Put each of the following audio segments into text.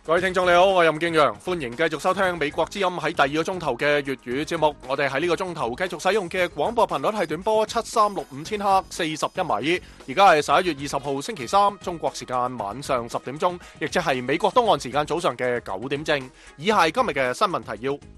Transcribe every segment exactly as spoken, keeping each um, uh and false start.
各位聽眾你好，我係任敬陽，歡迎繼續收聽美國之音喺第二個鐘頭嘅粵語節目。我哋喺呢個鐘頭繼續使用嘅廣播頻率係短波七三六五千赫四十一米。而家係十一月二十號星期三，中國時間晚上十點鐘，亦即係美國東岸時間早上嘅九點正。以下係今日嘅新聞提要。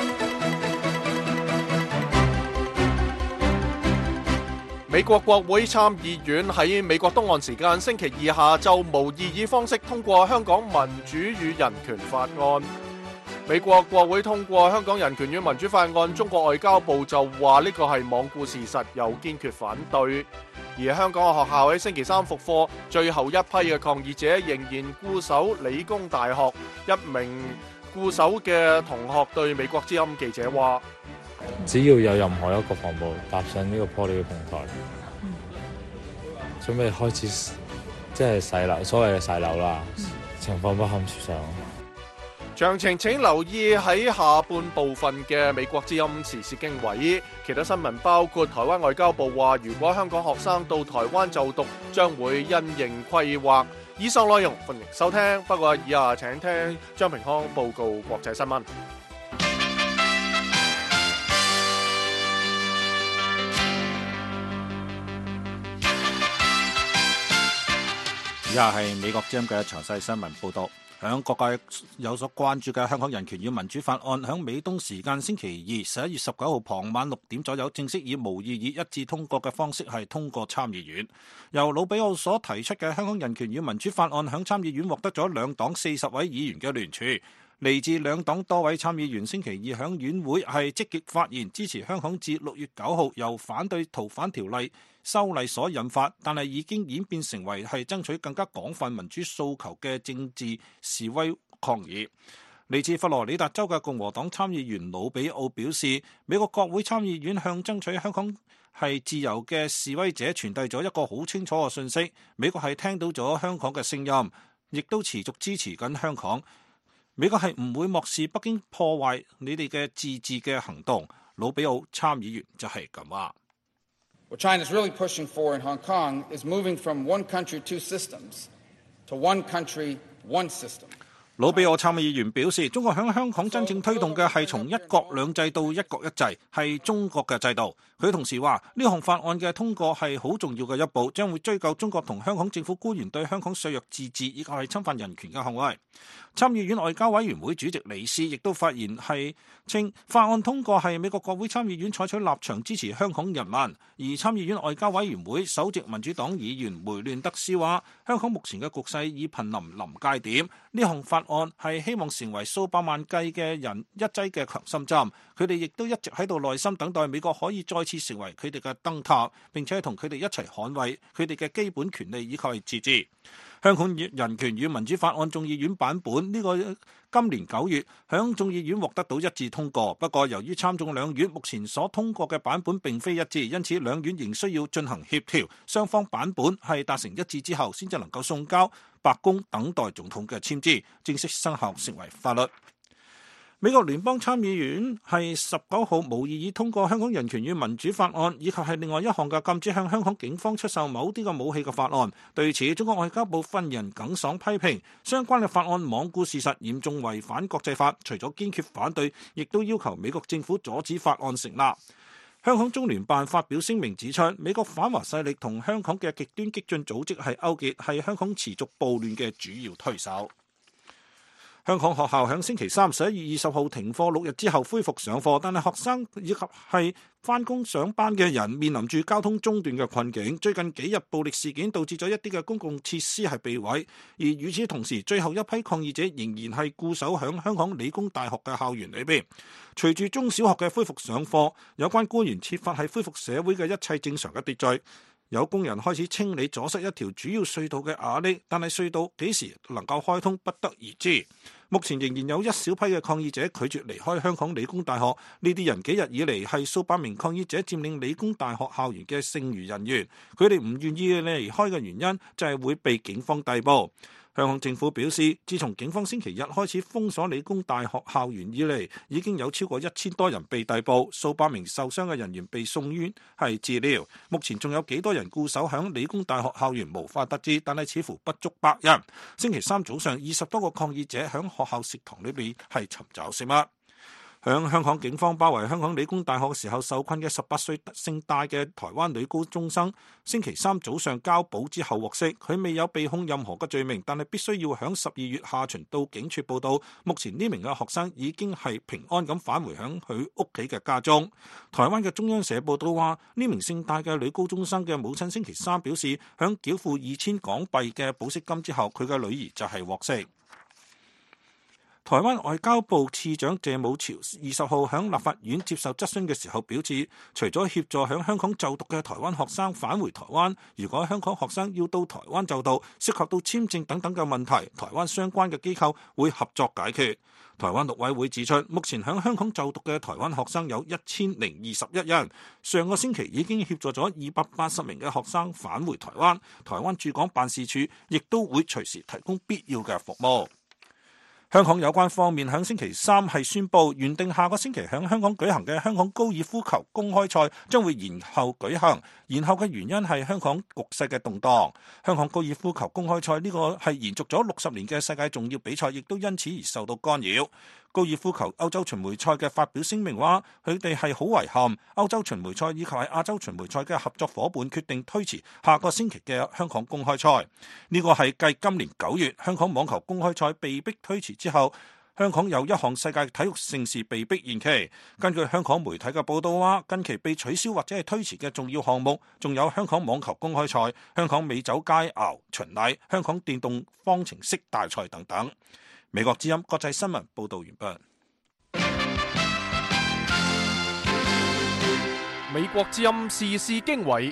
美國國會參議院喺美國東岸時間星期二下晝無異議方式通過香港民主與人權法案。美國國會通過香港人權與民主法案，中國外交部就話呢個係罔顧事實，又堅決反對。而香港嘅學校喺星期三復課，最後一批嘅抗議者仍然固守理工大學。一名固守嘅同學對美國之音記者話： 只要有任何一個防暴踏上呢個 Poly 嘅平台，準備開始即係洗樓，所謂嘅洗樓啦，情況不堪設想。 詳情請留意喺下半部分嘅美國之音時事經緯。其他新聞包括台灣外交部話，如果香港學生到台灣就讀，將會因應規劃。以上內容歡迎收聽，不過以下請聽張平康報告國際新聞。 以下係美國之音嘅詳細新聞報道。響各界有所關注嘅香港人權與民主法案，響美東時間星期二十一月十九號傍晚六點左右，正式以無異議一致通過嘅方式係通過參議院。由魯比奧所提出嘅香港人權與民主法案，響參議院獲得咗兩黨四十位議員嘅聯署。嚟自兩黨多位參議員星期二響院會係積極發言，支持香港自六月九號由反對逃犯條例修例所引發，但係已經演變成為係爭取更加廣泛民主訴求嘅政治示威抗議。嚟自佛羅里達州嘅共和黨參議員魯比奧表示，美國國會參議院向爭取香港係自由嘅示威者傳遞咗一個好清楚嘅信息，美國係聽到咗香港嘅聲音，亦都持續支持緊香港。美國係唔會漠視北京破壞你哋嘅自治嘅行動。魯比奧參議員就係咁話。 What China is really pushing for in Hong Kong is moving from one country, two systems to one country, one system. 魯比奧參議員表示，中國響香港真正推動嘅係從一國兩制到一國一制，係中國嘅制度。佢同時話，呢項法案嘅通過係好重要嘅一步，將會追究中國同香港政府官員對香港削弱自治以及係侵犯人權嘅行為。參議院外交委員會主席李斯亦都發言係稱，法案通過係美國國會參議院採取立場支持香港人民。而參議院外交委員會首席民主黨議員梅亂德斯話，香港目前嘅局勢已瀕臨臨界點，呢項法案係希望成為數百萬計嘅人一劑嘅強心針。佢哋亦都一直喺度耐心等待美國可以再次成為佢哋嘅燈塔，並且同佢哋一齊捍衛佢哋嘅基本權利以及係自治。香港人權與民主法案眾議院版本呢個今年九月響眾議院獲得到一致通過，不過由於參眾兩院目前所通過嘅版本並非一致，因此兩院仍需要進行協調，雙方版本係達成一致之後先至能夠送交白宮等待總統嘅簽字，正式生效成為法律。美國聯邦參議院係十九號無異議通過香港人權與民主法案，以及係另外一項嘅禁止向香港警方出售某啲嘅武器嘅法案。對此，中國外交部發言人耿爽批評相關嘅法案罔顧事實，嚴重違反國際法，除咗堅決反對，亦都要求美國政府阻止法案成立。香港中聯辦發表聲明指出，美國反華勢力同香港嘅極端激進組織係勾結，係香港持續暴亂嘅主要推手。香港學校喺星期三十一月二十號停課六日之後恢復上課，但係學生以及係返工上班嘅人面臨住交通中斷嘅困境。最近幾日暴力事件導致咗一啲嘅公共設施係被毀，而與此同時，最後一批抗議者仍然係固守喺香港理工大學嘅校園裏邊。隨住中小學嘅恢復上課，有關官員設法係恢復社會嘅一切正常嘅秩序。有工人開始清理阻塞一條主要隧道嘅瓦礫，但係隧道幾時能夠開通不得而知。目前仍然有一小批嘅抗議者拒絕離開香港理工大學，呢啲人幾日以嚟係數百名抗議者佔領理工大學校園嘅剩餘人員，佢哋唔願意離開嘅原因就係會被警方逮捕。 香港政府表示，自從警方星期日開始封鎖理工大學校園以嚟，已經有超過一千多人被逮捕，數百名受傷嘅人員被送院係治療。目前仲有幾多人固守響理工大學校園無法得知，但係似乎不足百人。星期三早上，二十多個抗議者響學校食堂裏面係尋找食物。響香港警方包圍香港理工大學嘅時候受困嘅十八歲姓戴嘅台灣女高中生，星期三早上交保之後獲釋，佢未有被控任何嘅罪名，但係必須要響十二月下旬到警署報到。目前呢名嘅學生已經係平安咁返回響佢屋企嘅家中。台灣嘅中央社報道話，呢名姓戴嘅女高中生嘅母親星期三表示，響繳付二千港幣嘅保釋金之後，佢嘅女兒就係獲釋。台灣外交部次長謝武朝二十號響立法院接受質詢嘅時候表示，除咗協助響香港就讀嘅台灣學生返回台灣，如果香港學生要到台灣就讀，涉及到簽證等等嘅問題，台灣相關嘅機構會合作解決。台灣陸委會指出，目前響香港就讀嘅台灣學生有一千零二十一人，上個星期已經協助咗二百八十名嘅學生返回台灣，台灣駐港辦事處亦都會隨時提供必要嘅服務。香港有關方面喺星期三係宣布，原定下個星期喺香港舉行嘅香港高爾夫球公開賽將會延後舉行。延後嘅原因係香港局勢嘅動盪。香港高爾夫球公開賽呢個係延續咗六十年嘅世界重要比賽，亦都因此而受到干擾。高爾夫球歐洲巡迴賽嘅發表聲明話，佢哋係好遺憾，歐洲巡迴賽以及係亞洲巡迴賽嘅合作夥伴決定推遲下個星期嘅香港公開賽。呢個係繼今年九月香港網球公開賽被逼推遲之後，香港有一項世界體育盛事被逼延期。根據香港媒體嘅報道話，近期被取消或者係推遲嘅重要項目，仲有香港網球公開賽、香港美酒佳肴巡禮、香港電動方程式大賽等等。美國之音國際新聞報道完畢。 美國之音時事經緯，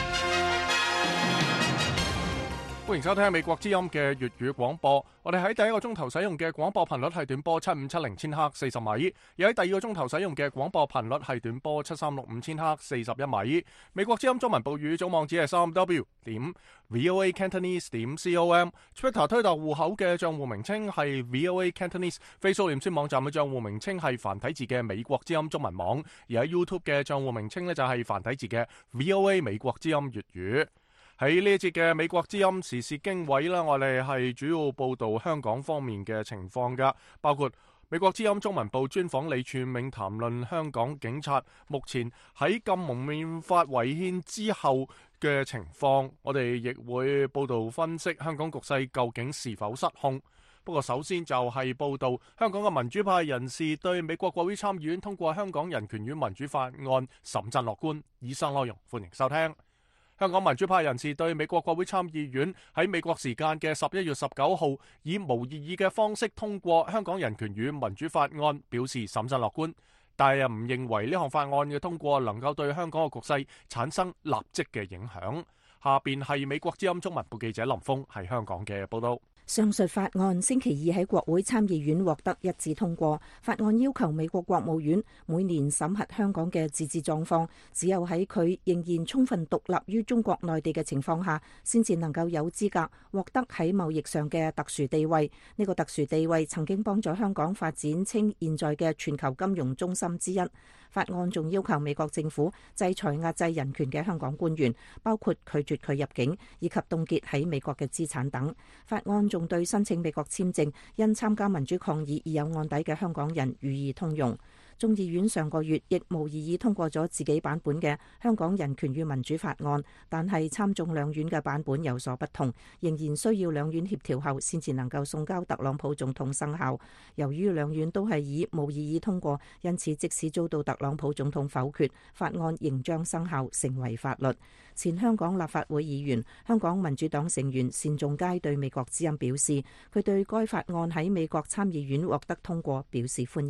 歡迎收聽美國之音嘅粵語廣播。我哋喺第一個鐘頭使用嘅廣播頻率係短波七五七零千赫四十米，而喺第二個鐘頭使用嘅廣播頻率係短波七三六五千赫四十一米。美國之音中文部語總網址係三 w 點 voa cantonese 點 com，Twitter 推特戶口嘅賬戶名稱係 voa cantonese，Facebook 臉書網站嘅賬戶名稱係繁體字嘅美國之音中文網，而喺 YouTube 嘅賬戶名稱呢，就係繁體字嘅 voa 美國之音粵語。喺呢一節嘅美國之音時事經緯啦，我哋係主要報道香港方面嘅情況噶，包括美國之音中文部專訪李柱銘，談論香港警察目前喺禁蒙面法違憲之後嘅情況，我哋亦會報道分析香港局勢究竟是否失控。不過首先就係報道香港嘅民主派人士對美國國會參議院通過香港人權與民主法案審慎樂觀。以上內容歡迎收聽。香港民主派人士對美國國會參議院喺美國時間嘅十一月十九號以無異議嘅方式通過香港人權與民主法案表示審慎樂觀，但係又唔認為呢項法案嘅通過能夠對香港嘅局勢產生立即嘅影響。下邊係美國之音中文部記者林峰喺香港嘅報道。 上述法案星期二喺國會參議院獲得一致通過。法案要求美國國務院每年審核香港嘅自治狀況，只有喺佢仍然充分獨立於中國內地嘅情況下，先至能夠有資格獲得喺貿易上嘅特殊地位。呢個特殊地位曾經幫助香港發展成現在嘅全球金融中心之一。法案仲要求美國政府制裁壓制人權嘅香港官員，包括拒絕佢入境以及凍結喺美國嘅資產等。法案仲對申請美國簽證因參加民主抗議而有案底嘅香港人予以通用。眾議院上個月亦無異議通過咗自己版本嘅香港人權與民主法案，但係參眾兩院嘅版本有所不同，仍然需要兩院協調後先至能夠送交特朗普總統生效。由於兩院都係以無異議通過，因此即使遭到特朗普總統否決，法案仍將生效成為法律。前香港立法會議員、香港民主黨成員單仲偕對美國之音表示，佢對該法案喺美國參議院獲得通過表示歡迎。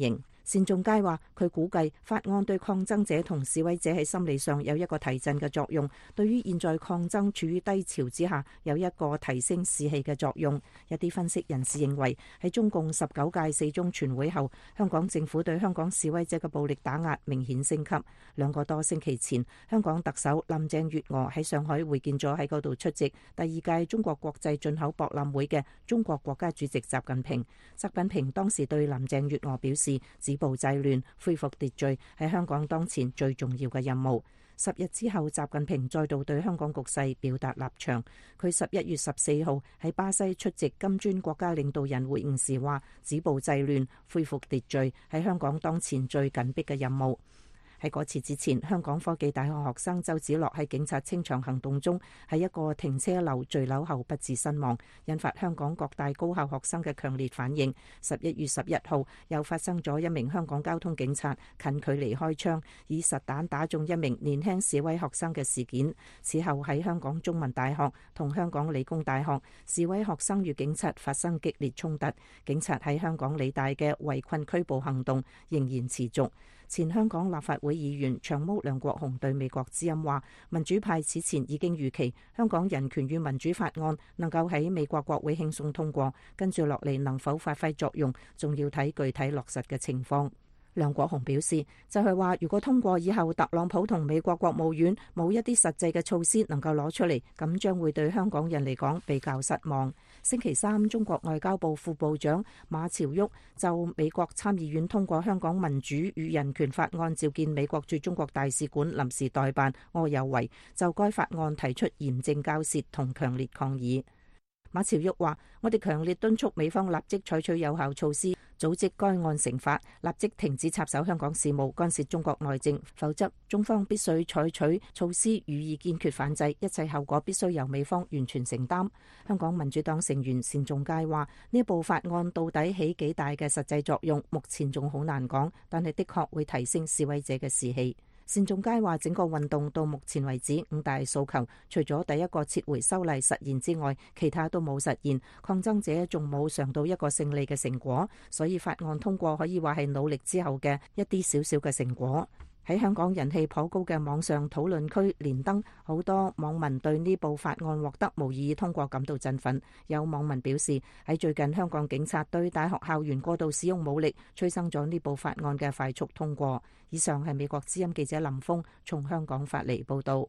單仲偕話：佢估計法案對抗爭者同示威者喺心理上有一個提振嘅作用，對於現在抗爭處於低潮之下有一個提升士氣嘅作用。一啲分析人士認為，喺中共十九屆四中全會後，香港政府對香港示威者嘅暴力打壓明顯升級。兩個多星期前，香港特首林鄭月娥喺上海會見咗喺嗰度出席第二屆中國國際進口博覽會嘅中國國家主席習近平。習近平當時對林鄭月娥表示，止暴制亂、恢復秩序係香港當前最重要嘅任務。十日之後，習近平再度對香港局勢表達立場。佢十一月十四號喺巴西出席金磚國家領導人會晤時話，止暴制亂、恢復秩序係香港當前最緊迫嘅任務。喺嗰次之前，香港科技大學學生周梓樂喺警察清場行動中喺一個停車樓墜樓後不治身亡，引發香港各大高校學生嘅強烈反應。十一月十一號又發生咗一名香港交通警察近距離開槍以實彈打中一名年輕示威學生嘅事件。此後喺香港中文大學同香港理工大學，示威學生與警察發生激烈衝突，警察喺香港理大嘅圍困拘捕行動仍然持續。前香港立法會議員長毛梁國雄對美國之音話，民主派此前已經預期香港人權與民主法案能夠喺美國國會輕鬆通過，跟住落嚟能否發揮作用，仲要睇具體落實嘅情況。梁國雄表示，就係話如果通過以後，特朗普同美國國務院冇一啲實際嘅措施能夠攞出嚟，咁將會對香港人嚟講比較失望。星期三，中國外交部副部長馬朝旭就美國參議院通過香港民主與人權法案召見美國駐中國大使館臨時代辦柯有為，就該法案提出嚴正交涉同強烈抗議。馬朝旭話：我哋強烈敦促美方立即採取有效措施，組織該案成法，立即停止插手香港事務，干涉中國內政，否則中方必須採取措施予以堅決反制，一切後果必須由美方完全承擔。香港民主黨成員單仲偕話：呢部法案到底起幾大嘅實際作用，目前仲好難講，但係的確會提升示威者嘅士氣。單仲偕話：整個運動到目前為止五大訴求，除咗第一個撤回修例實現之外，其他都冇實現，抗爭者仲冇嘗到一個勝利嘅成果，所以法案通過可以話係努力之後嘅一啲少少嘅成果。喺香港人氣頗高嘅網上討論區連登，好多網民對呢部法案獲得無異議通過感到振奮。有網民表示，喺最近香港警察對大學校園過度使用武力，催生咗呢部法案嘅快速通過。以上係美國之音記者林峰從香港發嚟報導。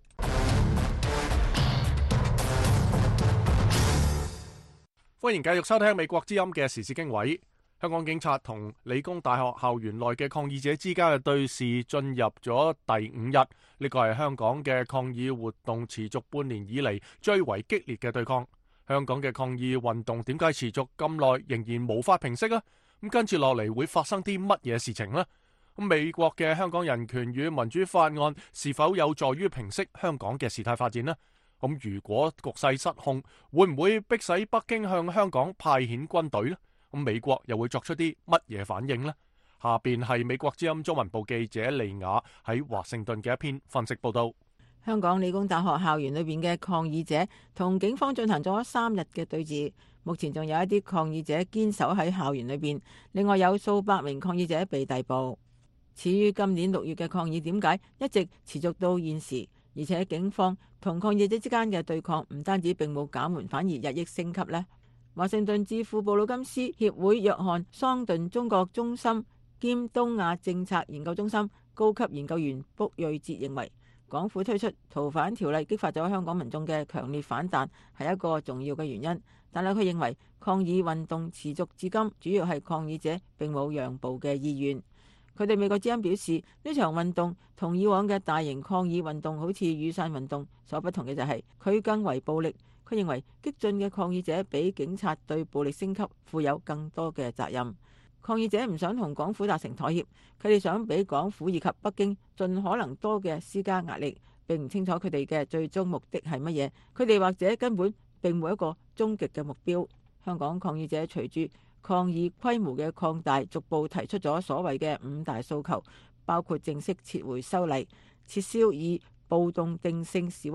歡迎繼續收聽美國之音嘅時事經緯。香港警察同理工大學校園內嘅抗議者之間嘅對峙進入咗第五日，呢個係香港嘅抗議活動持續半年以嚟最為激烈嘅對抗。香港嘅抗議運動點解持續咁耐仍然無法平息啊？咁跟住落嚟會發生啲乜嘢事情呢？咁美國嘅香港人權與民主法案是否有助於平息香港嘅事態發展呢？咁如果局勢失控，會唔會迫使北京向香港派遣軍隊呢？咁美國又會作出啲乜嘢反應呢？下邊係美國之音中文部記者利雅喺華盛頓嘅一篇分析報道。 香港理工大學校園裏邊嘅抗議者同警方進行咗三日嘅對峙，目前仲有一啲抗議者堅守喺校園裏邊，另外有數百名抗議者被逮捕。至於今年六月嘅抗議點解一直持續到現時，而且警方同抗議者之間嘅對抗唔單止並冇減緩，反而日益升級呢？華盛頓智庫布魯金斯協會約翰桑頓中國中心兼東亞政策研究中心高級研究員卜瑞哲認為，港府推出逃犯條例激發咗香港民眾嘅強烈反彈，係一個重要嘅原因。但係佢認為抗議運動持續至今，主要係抗議者並冇讓步嘅意願。佢對美國之音表示，呢場運動同以往嘅大型抗議運動好似雨傘運動所不同嘅就係佢更為暴力。佢認為激進嘅抗議者比警察對暴力升級負有更多嘅責任。抗議者唔想同港府達成妥協，佢哋想俾港府以及北京盡可能多嘅施加壓力，並唔清楚佢哋嘅最終目的係乜嘢。佢哋或者根本並冇一個終極嘅目標。香港抗議者隨住抗議規模嘅擴大，逐步提出咗所謂嘅五大訴求，包括正式撤回修例、撤銷以暴動定性示威、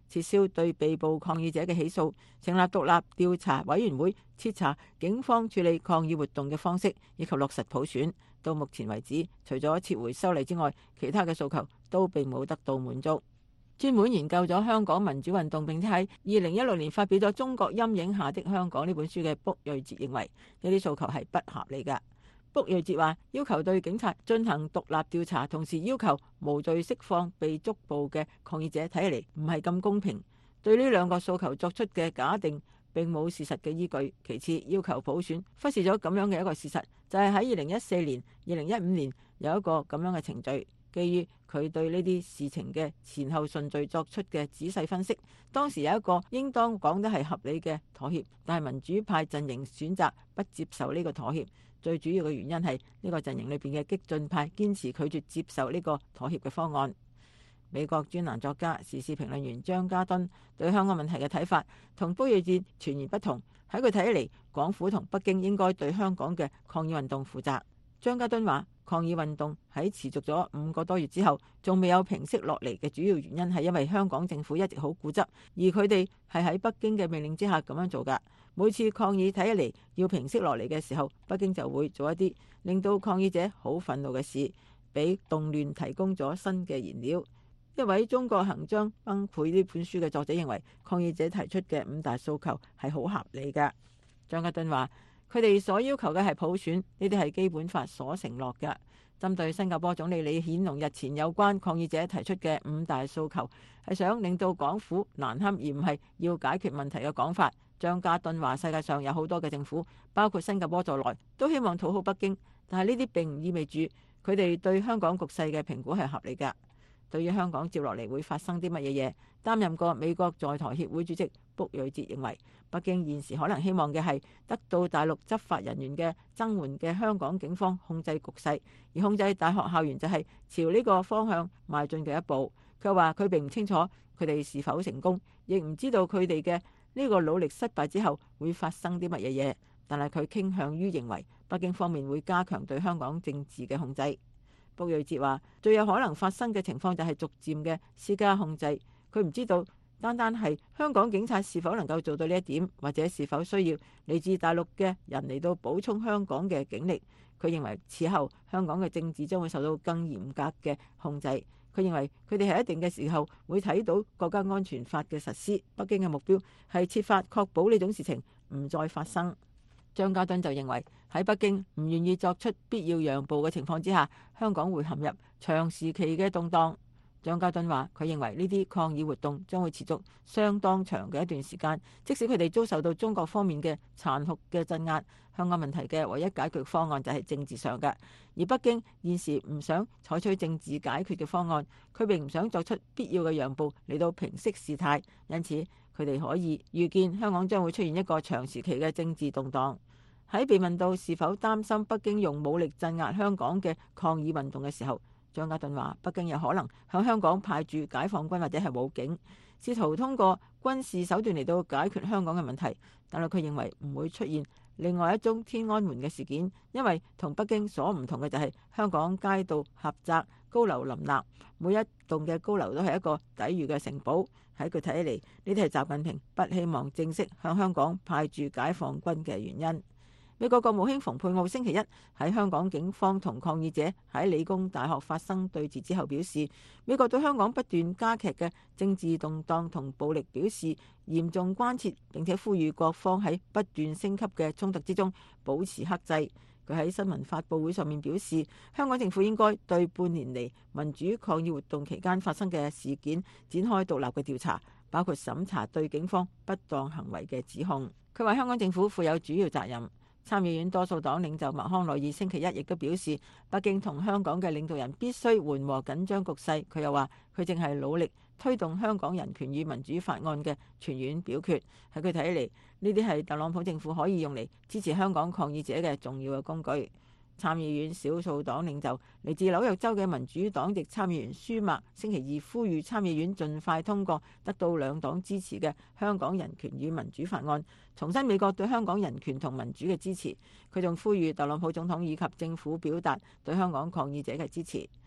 撤銷對被捕抗議者嘅起訴，成立獨立調查委員會徹查警方處理抗議活動嘅方式，以及落實普選。到目前為止，除咗撤回修例之外，其他嘅訴求都並冇得到滿足。專門研究咗香港民主運動並且喺二零一六年發表咗《中國陰影下的香港》呢本書嘅卜睿哲認為，呢啲訴求係不合理嘅。卜睿哲話：要求對警察進行獨立調查，同時要求無罪釋放被捉捕嘅抗議者，睇起嚟唔係咁公平。對呢兩個訴求作出嘅假定並冇事實嘅依據。其次，要求普選，忽視咗咁樣嘅一個事實，就係喺二零一四年、二零一五年有一個咁樣嘅程序。基於佢對呢啲事情嘅前後順序作出嘅仔細分析，當時有一個應當講得係合理嘅妥協，但係民主派陣營選擇不接受呢個妥協。最主要嘅原因係呢個陣營裏邊嘅激進派堅持拒絕接受呢個妥協嘅方案。美國專欄作家、時事評論員張家敦對香港問題嘅睇法同卜睿哲全然不同。喺佢睇起嚟，港府同北京應該對香港嘅抗議運動負責。張家敦話：抗議運動喺持續咗五個多月之後，仲未有平息落嚟嘅主要原因係因為香港政府一直好固執，而佢哋係喺北京嘅命令之下咁樣做㗎。每次抗議睇起嚟要平息落嚟嘅時候，北京就會做一啲令到抗議者好憤怒嘅事，俾動亂提供咗新嘅燃料。一位中國行將崩潰呢本書嘅作者認為，抗議者提出嘅五大訴求係好合理㗎。張家敦話：佢哋所要求嘅係普選，呢啲係基本法所承諾嘅。針對新加坡總理李顯龍日前有關抗議者提出嘅五大訴求，係想令到港府難堪，而唔係要解決問題嘅講法。張家敦話：世界上有好多嘅政府，包括新加坡在內，都希望討好北京，但係呢啲並唔意味住佢哋對香港局勢嘅評估係合理㗎。對於香港接落嚟會發生啲乜嘢嘢，擔任過美國在台協會主席卜睿哲認為，北京現時可能希望嘅係得到大陸執法人員嘅增援嘅香港警方控制局勢，而控制大學校園就係朝呢個方向邁進嘅一步。佢話佢並唔清楚佢哋是否成功，亦唔知道佢哋嘅呢個努力失敗之後會發生啲乜嘢嘢，但係佢傾向於認為北京方面會加強對香港政治嘅控制。卜睿哲話：最有可能發生嘅情況就係逐漸嘅施加控制。佢唔知道單單係香港警察是否能夠做到呢一點，或者是否需要嚟自大陸嘅人嚟到補充香港嘅警力。佢認為此後香港嘅政治將會受到更嚴格嘅控制。佢認為佢哋喺一定嘅時候會睇到國家安全法嘅實施。北京嘅目標係設法確保呢種事情唔再發生。張家敦就認為喺北京唔願意作出必要讓步嘅情況之下，香港會陷入長時期嘅動盪。張家敦話：佢認為呢啲抗議活動將會持續相當長嘅一段時間，即使佢哋遭受到中國方面嘅殘酷嘅鎮壓，香港問題嘅唯一解決方案就係政治上嘅。而北京現時唔想採取政治解決嘅方案，佢並唔想作出必要嘅讓步嚟到平息事態，因此佢哋可以預見香港將會出現一個長時期嘅政治動盪。喺被問到是否擔心北京用武力鎮壓香港嘅抗議運動嘅時候，張家敦話：北京有可能向香港派駐解放軍或者係武警，試圖通過軍事手段嚟到解決香港嘅問題。但係佢認為唔會出現另外一宗天安門嘅事件，因為同北京所唔同嘅就係香港街道狹窄、高樓林立，每一棟嘅高樓都係一個抵禦嘅城堡。喺佢睇起嚟，呢啲係習近平不希望正式向香港派駐解放軍嘅原因。美國國務卿蓬佩奧星期一喺香港警方同抗議者喺理工大學發生對峙之後表示，美國對香港不斷加劇嘅政治動盪同暴力表示嚴重關切，並且呼籲各方喺不斷升級嘅衝突之中保持克制。佢喺新聞發佈會上面表示，香港政府應該對半年嚟民主抗議活動期間發生嘅事件展開獨立嘅調查，包括審查對警方不當行為嘅指控。佢話香港政府負有主要責任。參議院多數黨領袖麥康奈爾星期一亦都表示，北京同香港嘅領導人必須緩和緊張局勢。佢又話，佢正係努力推動香港人權與民主法案嘅全院表決。喺佢睇起嚟，呢啲係特朗普政府可以用嚟支持香港抗議者嘅重要嘅工具。參議院少數黨領袖嚟自紐約州嘅民主黨籍參議員舒默星期二呼籲參議院盡快通過得到兩黨支持嘅香港人權與民主法案，重申美國對香港人權同民主嘅支持。佢仲呼籲特朗普總統以及政府表達對香港抗議者嘅支持。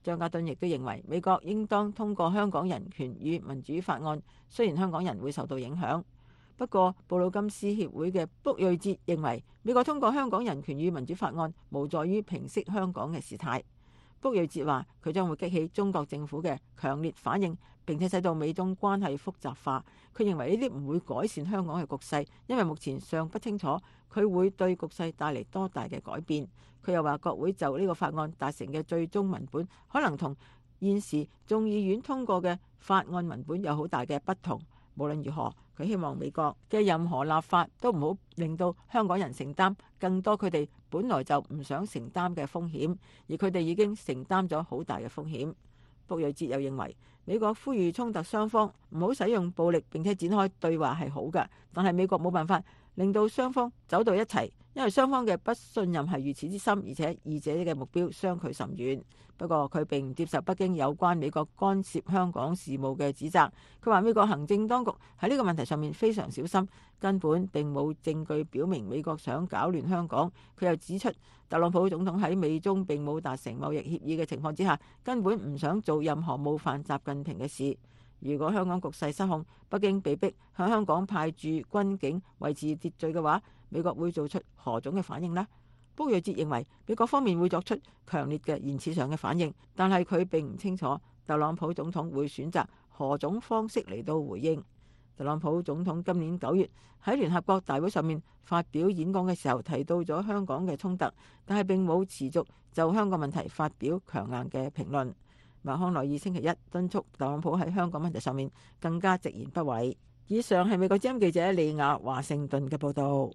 張家敦亦都認為美國應當通過香港人權與民主法案，雖然香港人會受到影響。不過，布魯金斯協會嘅卜瑞哲認為美國通過香港人權與民主法案無助於平息香港嘅事態。卜瑞哲話佢將會激起中國政府嘅強烈反應，並且使到美中關係複雜化。佢認為呢啲唔會改善香港嘅局勢，因為目前尚不清楚佢會對局勢帶嚟多大嘅改變。佢又話國會就呢個法案達成嘅最終文本可能同現時眾議院通過嘅法案文本有好大嘅不同。無論如何，佢希望美國嘅任何立法都唔好令到香港人承擔更多佢哋本來就唔想承擔嘅風險，而佢哋已經承擔咗好大嘅風險。卜瑞哲又認為美國呼籲衝突雙方唔好使用暴力並且展開對話係好嘅，但係美國冇辦法令到雙方走到一齊，因為雙方嘅不信任係如此之深，而且二者嘅目標相距甚遠。不過佢並唔接受北京有關美國干涉香港事務嘅指責。佢話美國行政當局喺呢個問題上面非常小心，根本並冇證據表明美國想搞亂香港。佢又指出，特朗普總統喺美中並冇達成貿易協議嘅情況之下，根本唔想做任何冒犯習近平嘅事。如果香港局勢失控，北京被逼向香港派駐軍警維持秩序嘅話，美國會做出何種嘅反應呢？卜瑞哲認為美國方面會作出強烈嘅言辭上嘅反應，但係佢並唔清楚特朗普總統會選擇何種方式嚟到回應。特朗普總統今年九月喺聯合國大會上面發表演講嘅時候提到咗香港嘅衝突，但係並冇持續就香港問題發表強硬嘅評論。麥康奈爾星期一敦促特朗普喺香港問題上面更加直言不諱。以上係美國之音記者李亞華盛頓嘅報導。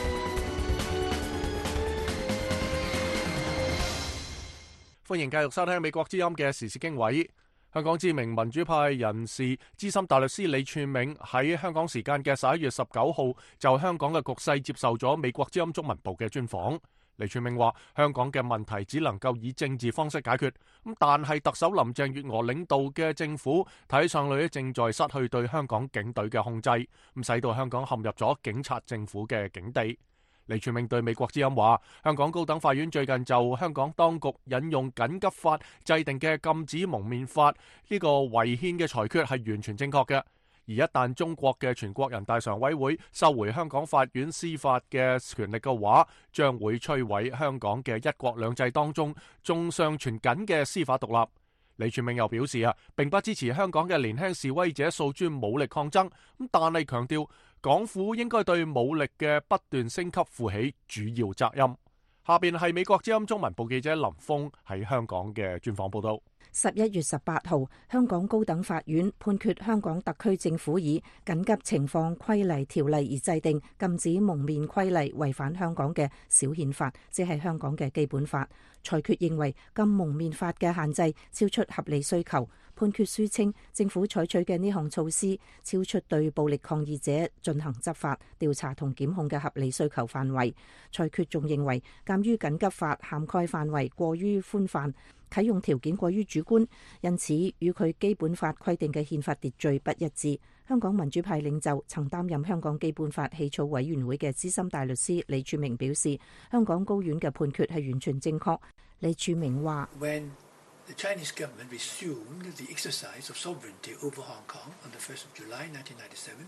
歡迎繼續收聽美國之音嘅時事經緯。香港知名民主派人士、資深大律師李柱銘喺香港時間嘅十一月十九號就香港嘅局勢接受咗美國之音中文部嘅專訪。李柱銘話：香港嘅問題只能夠以政治方式解決，咁但係特首林鄭月娥領導嘅政府睇上去正在失去對香港警隊嘅控制，咁使到香港陷入咗警察政府嘅境地。李柱銘對美國之音話：香港高等法院最近就香港當局引用緊急法制定嘅禁止蒙面法呢個違憲嘅裁決係完全正確嘅。而一旦中國嘅全國人大常委會收回香港法院司法嘅權力嘅話，將會摧毀香港嘅一國兩制當中仲尚存緊嘅司法獨立。李柱銘又表示啊，並不支持香港嘅年輕示威者訴諸武力抗爭，咁但係強調港府應該對武力嘅不斷升級負起主要責任。下邊係美國之音中文部記者林峰喺香港嘅專訪報道。 十一月十八號，香港高等法院判決香港特區政府以緊急情況規例條例而制定禁止蒙面規例違反香港嘅小憲法，即係香港嘅基本法。裁決認為禁蒙面法嘅限制超出合理需求。判決書稱，政府採取嘅呢項措施超出對暴力抗議者進行執法、調查同檢控嘅合理需求範圍。裁決仲認為，鑑於緊急法涵蓋範圍過於寬泛，啟用條件過於主觀，因此與佢基本法規定嘅憲法秩序不一致。香港民主派領袖曾擔任香港基本法起草委員會嘅資深大律師李柱銘表示，香港高院嘅判決係完全正確。李柱銘話 ：The Chinese government resumed the exercise of sovereignty over Hong Kong on the first of July nineteen ninety-seven.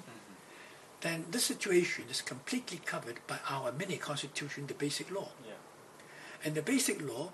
Then this situation is completely covered by our mini constitution, the Basic Law. And the Basic Law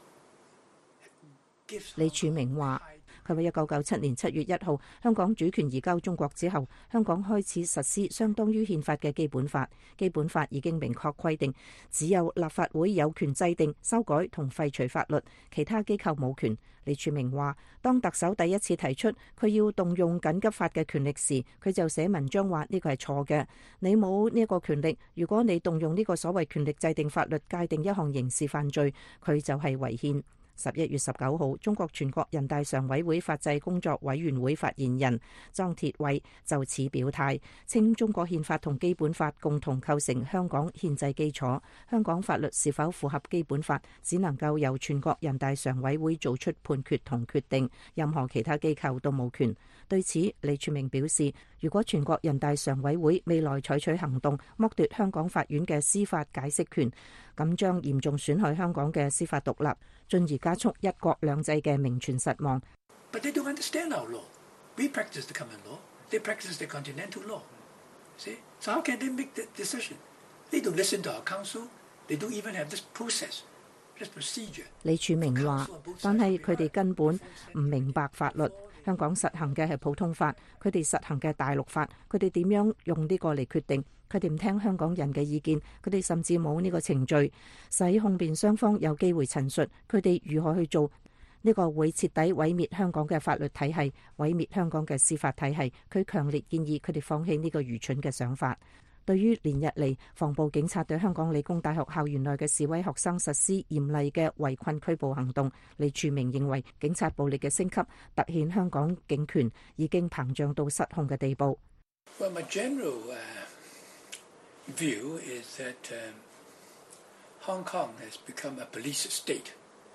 gives. 李柱銘話。佢話：一九九七年七月一號，香港主權移交中國之後，香港開始實施相當於憲法嘅基本法。基本法已經明確規定，只有立法會有權制定、修改同廢除法律，其他機構冇權。李柱銘話：當特首第一次提出佢要動用緊急法嘅權力時，佢就寫文章話呢個係錯嘅。你冇呢個權力，如果你動用呢個所謂權力制定法律、界定一項刑事犯罪，佢就係違憲。十一月十九號，中國全國人大常委會法制工作委員會發言人莊鐵衛就此表態，稱中國憲法同基本法共同構成香港憲制基礎，香港法律是否符合基本法，只能夠由全國人大常委會做出判決同決定，任何其他機構都冇權。對此，李柱銘表示， 如果全國人大常委會未來採取行動，剝奪香港法院嘅司法解釋權，咁將嚴重損害香港嘅司法獨立，進而加速一國兩制嘅名存實亡。 But they don't understand our law. We practice the common law. They practice the continental law. See? So how can they make that decision? They don't listen to our counsel. They don't even have this process, this procedure. 李柱銘話，但係佢哋根本唔明白法律。香港實行嘅係普通法，佢哋實行嘅大陸法，佢哋點樣用呢個嚟決定？佢哋唔聽香港人嘅意見，佢哋甚至冇呢個程序，使控辯雙方有機會陳述。佢哋如何去做？呢個會徹底毀滅香港嘅法律體系，毀滅香港嘅司法體系。佢強烈建議佢哋放棄呢個愚蠢嘅想法。對於連日嚟防暴警察對香港理工大學校園內嘅示威學生實施嚴厲嘅圍困拘捕行動，李柱銘認為警察暴力嘅升級突顯香港警權已經膨脹到失控嘅地步。 Well, my general uh, view is that uh, Hong Kong has become a police state.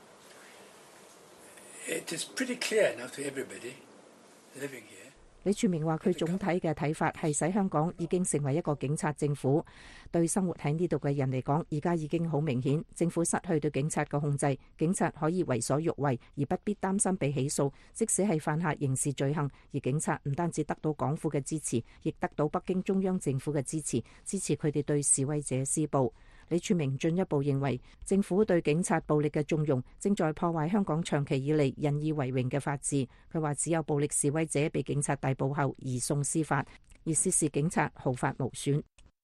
It is pretty clear now to everybody living here. 李柱銘話：佢總體嘅睇法係使香港已經成為一個警察政府。對生活喺呢度嘅人嚟講，而家已經好明顯，政府失去對警察嘅控制，警察可以為所欲為，而不必擔心被起訴。即使係犯下刑事罪行，而警察唔單止得到港府嘅支持，亦得到北京中央政府嘅支持，支持佢哋對示威者施暴。李柱銘進一步認為，政府對警察暴力嘅縱容正在破壞香港長期以嚟引以為榮嘅法治。佢話：只有暴力示威者被警察逮捕後移送司法，而涉事警察毫髮無損。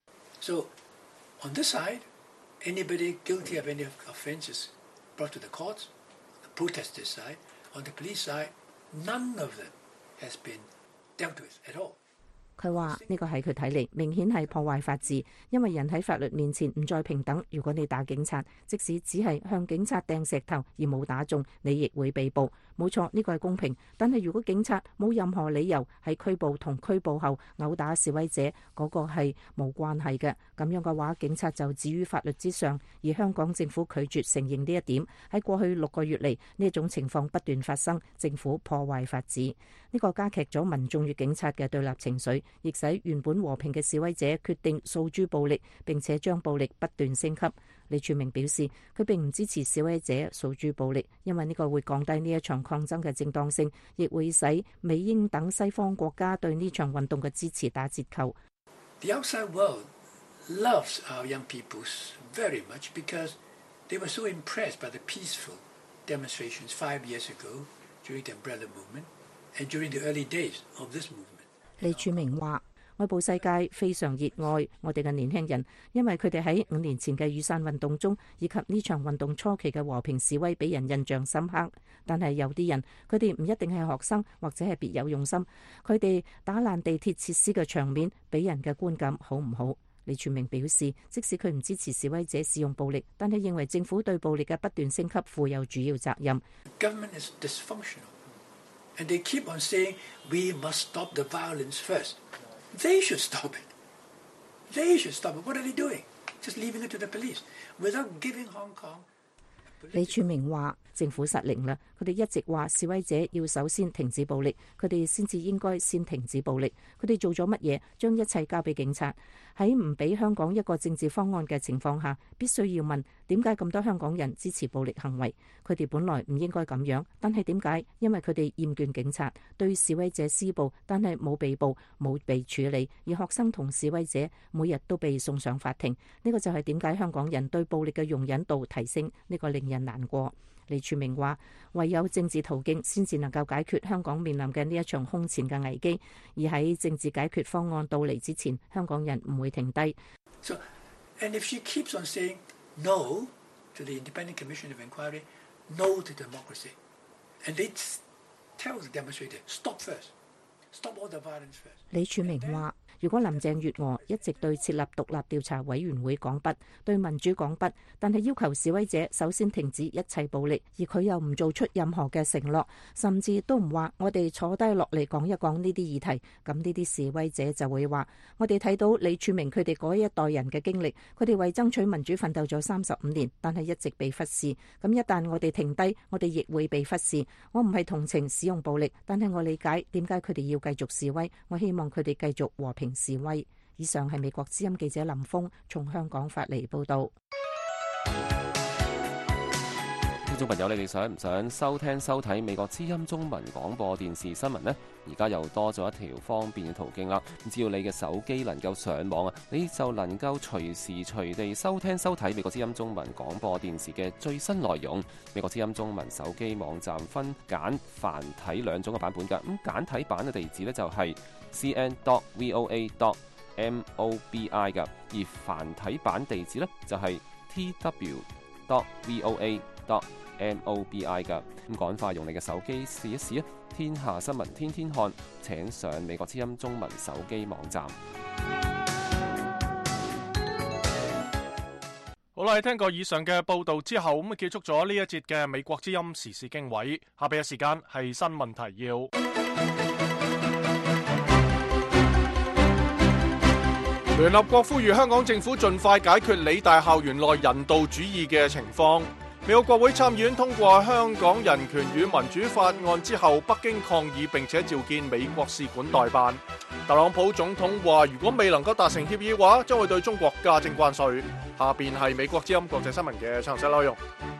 So on this side, anybody guilty of any offences brought to the courts, the protesters side, on the police side, none of them has been dealt with at all. 佢話呢個喺佢睇嚟明顯係破壞法治，因為人喺法律面前唔再平等。如果你打警察，即使只係向警察掟石頭而冇打中，你亦會被捕。冇錯，呢個係公平。但係如果警察冇任何理由喺拘捕同拘捕後毆打示威者，嗰個係冇關係嘅。咁樣嘅話，警察就置於法律之上。而香港政府拒絕承認呢一點。喺過去六個月嚟，呢一種情況不斷發生，政府破壞法治，呢個加劇咗民眾與警察嘅對立情緒，亦使原本和平嘅示威者決定訴諸暴力，並且將暴力不斷升級。李柱銘表示，佢並唔支持示威者訴諸暴力，因為呢個會降低呢一場抗爭嘅正當性，亦會使美英等西方國家對呢場運動嘅支持打折扣。 The outside world loves our young people very much because they were so impressed by the peaceful demonstrations five years ago during the umbrella movement and during the early days of this movement. 李柱銘話：外部世界非常熱愛我哋嘅年輕人，因為佢哋喺五年前嘅雨傘運動中，以及呢場運動初期嘅和平示威，俾人印象深刻。但係有啲人，佢哋唔一定係學生，或者係別有用心，佢哋打爛地鐵設施嘅場面，俾人嘅觀感好唔好？李柱銘表示，即使佢唔支持示威者使用暴力，但係認為政府對暴力嘅不斷升級負有主要責任。 Government is dysfunctional.And they keep on saying, we must stop the violence first. They should stop it. They should stop it. What are they doing? Just leaving it to the police without giving Hong Kong. 李柱銘話：政府失靈啦！佢哋一直話示威者要首先停止暴力，佢哋先至應該先停止暴力。佢哋做咗乜嘢？將一切交俾警察。喺唔俾香港一個政治方案嘅情況下，必須要問點解咁多香港人支持暴力行為？佢哋本來唔應該咁樣，但係點解？因為佢哋厭倦警察對示威者施暴，但係冇被捕、冇被處理，而學生同示威者每日都被送上法庭。呢個就係點解香港人對暴力嘅容忍度提升，呢個令人難過。李柱銘話：唯有政治途徑先至能夠解決香港面臨嘅呢一場空前嘅危機，而喺政治解決方案到嚟之前，香港人唔會停低。 So, and if she keeps on saying no to the Independent Commission of Inquiry, no to democracy, and they tell the demonstrator, stop first, stop all the violence first. 李柱銘話： 如果林鄭月娥一直對設立獨立調查委員會講不，對民主講不，但係要求示威者首先停止一切暴力，而佢又唔做出任何嘅承諾，甚至都唔話我哋坐低落嚟講一講呢啲議題，咁呢啲示威者就會話：我哋睇到李柱銘佢哋嗰一代人嘅經歷，佢哋為爭取民主奮鬥咗三十五年，但係一直被忽視。咁一旦我哋停低，我哋亦會被忽視。我唔係同情使用暴力，但係我理解點解佢哋要繼續示威。我希望佢哋繼續和平示威。以上係美國之音記者林峰從香港發嚟報道。 聽眾朋友，你哋想唔想收聽收睇美國之音中文廣播電視新聞呢？而家又多咗一條方便嘅途徑啦！只要你嘅手機能夠上網啊，你就能夠隨時隨地收聽收睇美國之音中文廣播電視嘅最新內容。美國之音中文手機網站分簡繁體兩種嘅版本㗎。咁簡體版嘅地址呢，就係 c n dot voa dot mobi 㗎，而繁體版地址呢，就係 t w dot voa dot mobi 㗎。咁趕快用你嘅手機試一試啊！天下新聞天天看，請上美國之音中文手機網站。 好啦，聽過以上嘅報道之後，咁結束咗呢一節嘅美國之音時事經緯。下邊嘅時間係新聞提要。聯合國呼籲香港政府盡快解決理大校園內人道主義嘅情況。美國國會參議院通過香港人權與民主法案之後，北京抗議並且召見美國使館代辦。特朗普總統話，如果未能夠達成協議嘅話，將會對中國加徵關稅。下邊係美國之音國際新聞嘅詳細內容。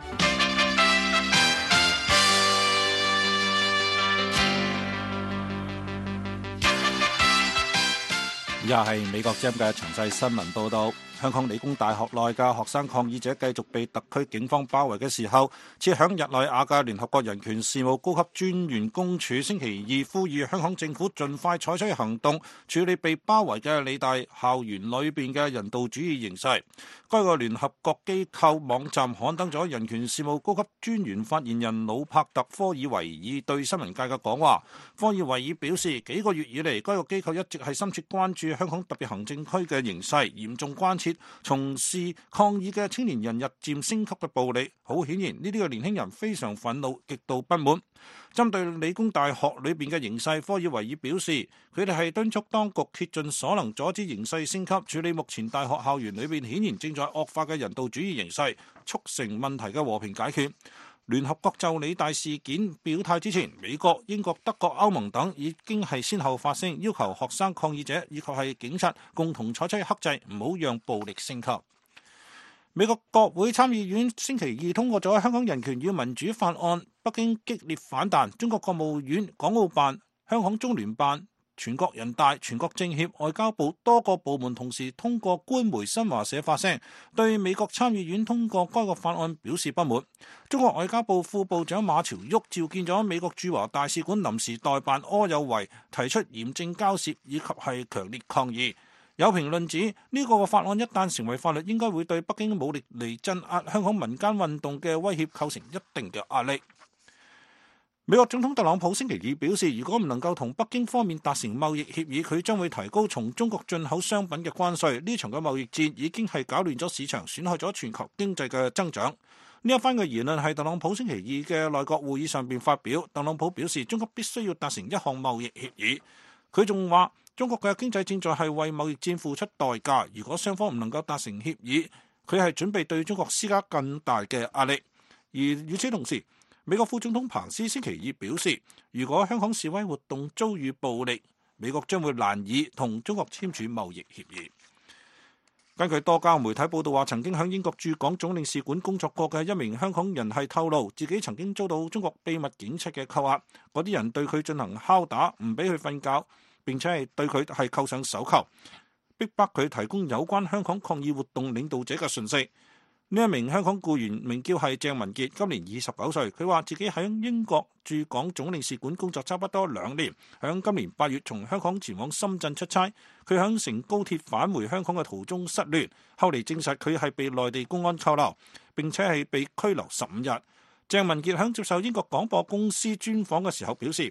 以下係美國之音嘅詳細新聞報導。香港理工大學內嘅學生抗議者繼續被特區警方包圍嘅時候，設響日內瓦嘅聯合國人權事務高級專員公署星期二呼籲香港政府盡快採取行動，處理被包圍嘅理大校園裏邊嘅人道主義形勢。該個聯合國機構網站刊登咗人權事務高級專員發言人魯柏特科爾維爾對新聞界嘅講話。科爾維爾表示，幾個月以嚟，該個機構一直係深切關注香港特別行政區嘅形勢，嚴重關切從事抗議嘅青年人日漸升級嘅暴力。好顯然，呢啲嘅年輕人非常憤怒，極度不滿。針對理工大學裏邊嘅形勢，科爾維爾表示，佢哋係敦促當局竭盡所能阻止形勢升級，處理目前大學校園裏邊顯然正在惡化嘅人道主義形勢，促成問題嘅和平解決。聯合國就理大事件表態之前，美國、英國、德國、歐盟等已經係先後發聲，要求學生抗議者以及係警察共同採取克制，唔好讓暴力升級。美國國會參議院星期二通過咗香港人權與民主法案，北京激烈反彈。中國國務院、港澳辦、香港中聯辦、全國人大、全國政協、外交部多個部門同時通過官媒新華社發聲，對美國參議院通過該個法案表示不滿。中國外交部副部長馬朝旭召見咗美國駐華大使館臨時代辦柯有為，提出嚴正交涉以及係強烈抗議。有評論指呢個法案一旦成為法律，應該會對北京武力嚟鎮壓香港民間運動嘅威脅構成一定嘅壓力。美國總統特朗普星期二表示，如果唔能夠同北京方面達成貿易協議，佢將會提高從中國進口商品嘅關稅。呢場嘅貿易戰已經係搞亂咗市場，損害咗全球經濟嘅增長。呢一番嘅言論係特朗普星期二嘅內閣會議上邊發表。特朗普表示，中國必須要達成一項貿易協議。佢仲話，中國嘅經濟正在係為貿易戰付出代價，如果雙方唔能夠達成協議，佢係準備對中國施加更大嘅壓力。而與此同時，美國副總統彭斯星期二表示，如果香港示威活動遭遇暴力，美國將會難以同中國簽署貿易協議。根據多家媒體報道話，曾經喺英國駐港總領事館工作過嘅一名香港人係透露，自己曾經遭到中國秘密警察嘅扣押，嗰啲人對佢進行敲打，唔俾佢瞓覺，並且係對佢係扣上手銬，逼迫佢提供有關香港抗議活動領導者嘅訊息。呢一名香港僱員名叫係鄭文傑，今年二十九歲。佢話自己喺英國駐港總領事館工作差不多兩年，喺今年八月從香港前往深圳出差。佢喺乘高鐵返回香港嘅途中失聯，後嚟證實佢係被內地公安扣留，並且係被拘留十五日。鄭文傑喺接受英國廣播公司專訪嘅時候表示，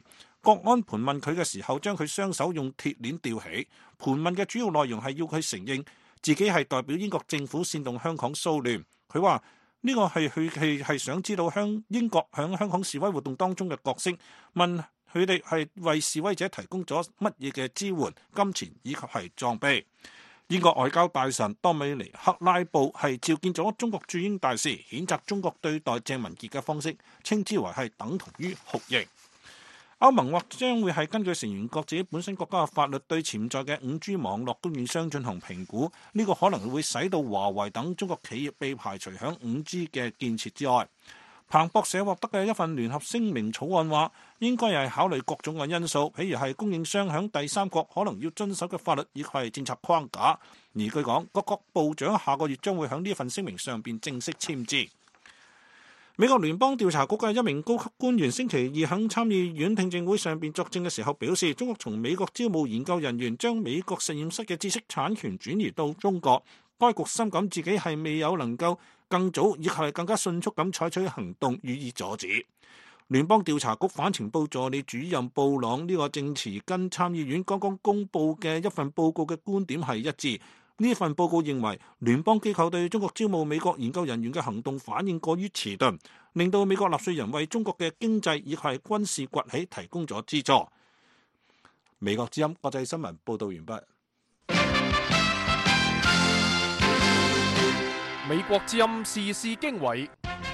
國安盤問佢嘅時候，將佢雙手用鐵鏈吊起。盤問嘅主要內容係要佢承認自己係代表英國政府煽動香港騷亂。佢話呢個係佢係係想知道香英國響香港示威活動當中嘅角色，問佢哋係為示威者提供咗乜嘢嘅支援、金錢以及係裝備。英國外交大臣多美尼克拉布係召見咗中國駐英大使，譴責中國對待鄭文傑嘅方式，稱之為係等同於酷刑。歐盟或將會係根據成員國自己本身國家嘅法律，對潛在嘅五 G 網絡供應商進行評估。呢個可能會使到華為等中國企業被排除響五 G 嘅建設之外。彭博社獲得嘅一份聯合聲明草案話，應該係考慮各種嘅因素，譬如係供應商響第三國可能要遵守嘅法律以及係政策框架。而據講，各國部長下個月將會響呢份聲明上邊正式簽字。美國聯邦調查局嘅一名高級官員星期二喺參議院聽證會上邊作證嘅時候表示，中國從美國招募研究人員將美國實驗室嘅知識產權轉移到中國。該局深感自己係未有能夠更早以及係更加迅速咁採取行動予以阻止。聯邦調查局反情報助理主任布朗呢個證詞跟參議院剛剛公佈嘅一份報告嘅觀點係一致。呢份報告認為，聯邦機構對中國招募美國研究人員嘅行動反應過於遲鈍，令到美國納稅人為中國嘅經濟以及係軍事崛起提供咗資助。美國之音國際新聞報導完畢。 美國之音時事經緯，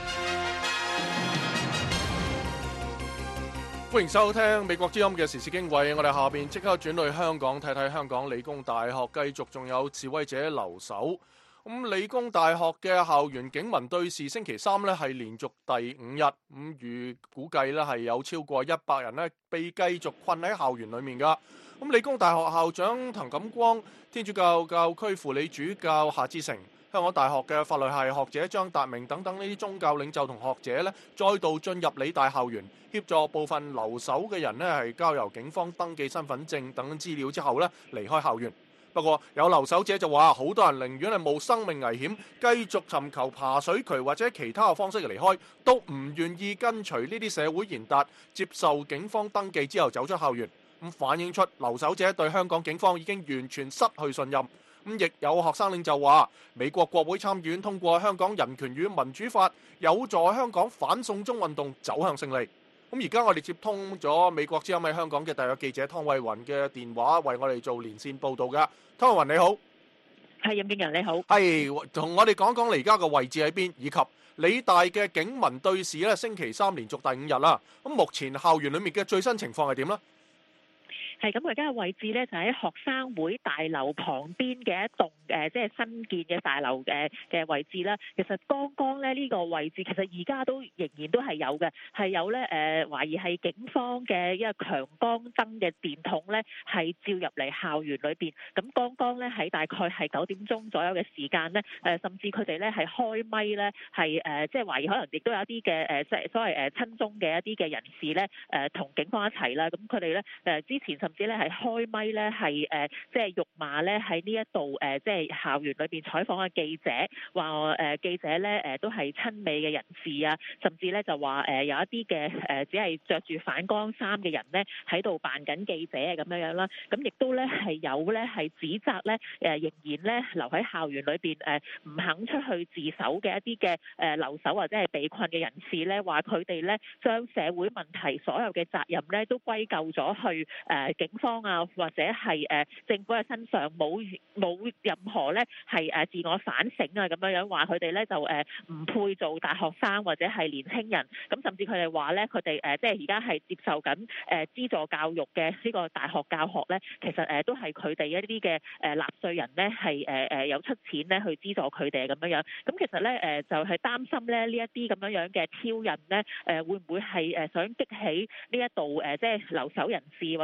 歡迎收聽美國之音嘅時事經緯。我哋下邊即刻轉去香港睇睇香港理工大學，繼續仲有示威者留守。咁理工大學嘅校園警民對峙，星期三呢係連續第五日，咁預估計呢係有超過一百人呢被繼續困喺校園裏面噶。咁理工大學校長滕錦光、天主教教區輔理主教夏志誠、香港大學嘅法律系學者張達明等等呢啲宗教領袖同學者呢，再度進入理大校園，協助部分留守嘅人呢係交由警方登記身份證等資料之後呢離開校園。不過有留守者就話，好多人寧願係冒生命危險，繼續尋求爬水渠或者其他嘅方式離開，都唔願意跟隨呢啲社會賢達接受警方登記之後走出校園。咁反映出留守者對香港警方已經完全失去信任。咁亦有學生領袖話，美國國會參議院通過香港人權與民主法，有助香港反送中運動走向勝利。咁而家我哋接通咗美國之音喺香港嘅特約記者湯慧雲嘅電話，為我哋做連線報導㗎。湯慧雲你好， 係任敬揚你好， 係同我哋講講你而家嘅位置喺邊，以及理大嘅警民對峙咧，星期三連續第五日啦。咁目前校園裡面嘅最新情況係點呢？ 係咁，我而家嘅位置咧就喺學生會大樓旁邊嘅一棟誒，即係新建嘅大樓嘅嘅位置啦。其實剛剛咧呢個位置，其實而家都仍然都係有嘅，係有咧誒懷疑係警方嘅一個強光燈嘅電筒咧，係照入嚟校園裏邊。咁剛剛咧喺大概係九點鐘左右嘅時間咧，誒甚至佢哋咧係開咪咧，係誒即係懷疑可能亦都有一啲嘅誒即係所謂誒親中嘅一啲嘅人士咧誒同警方一齊啦。咁佢哋咧誒之前甚至咧係開咪咧係誒即係辱罵咧喺呢一度誒即係校園裏邊採訪嘅記者，話誒記者咧誒都係親美嘅人士啊，甚至咧就話誒有一啲嘅誒只係着住反光衫嘅人咧喺度扮緊記者啊咁樣樣啦。咁亦都咧係有咧係指責咧誒仍然咧留喺校園裏邊誒唔肯出去自首嘅一啲嘅誒留守或者係被困嘅人士咧，話佢哋咧將社會問題所有嘅責任咧都歸咎咗去誒警方啊，或者係誒政府嘅身上，冇冇任何咧係誒自我反省啊咁樣樣，話佢哋咧就誒唔配做大學生或者係年輕人。咁甚至佢哋話咧，佢哋誒即係而家係接受緊誒資助教育嘅呢個大學教學咧，其實誒都係佢哋一啲嘅誒納稅人咧係誒誒有出錢咧去資助佢哋咁樣樣。咁其實咧誒就係擔心咧呢一啲咁樣樣嘅挑釁咧誒會唔會係誒想激起呢一度誒即係留守人士或者係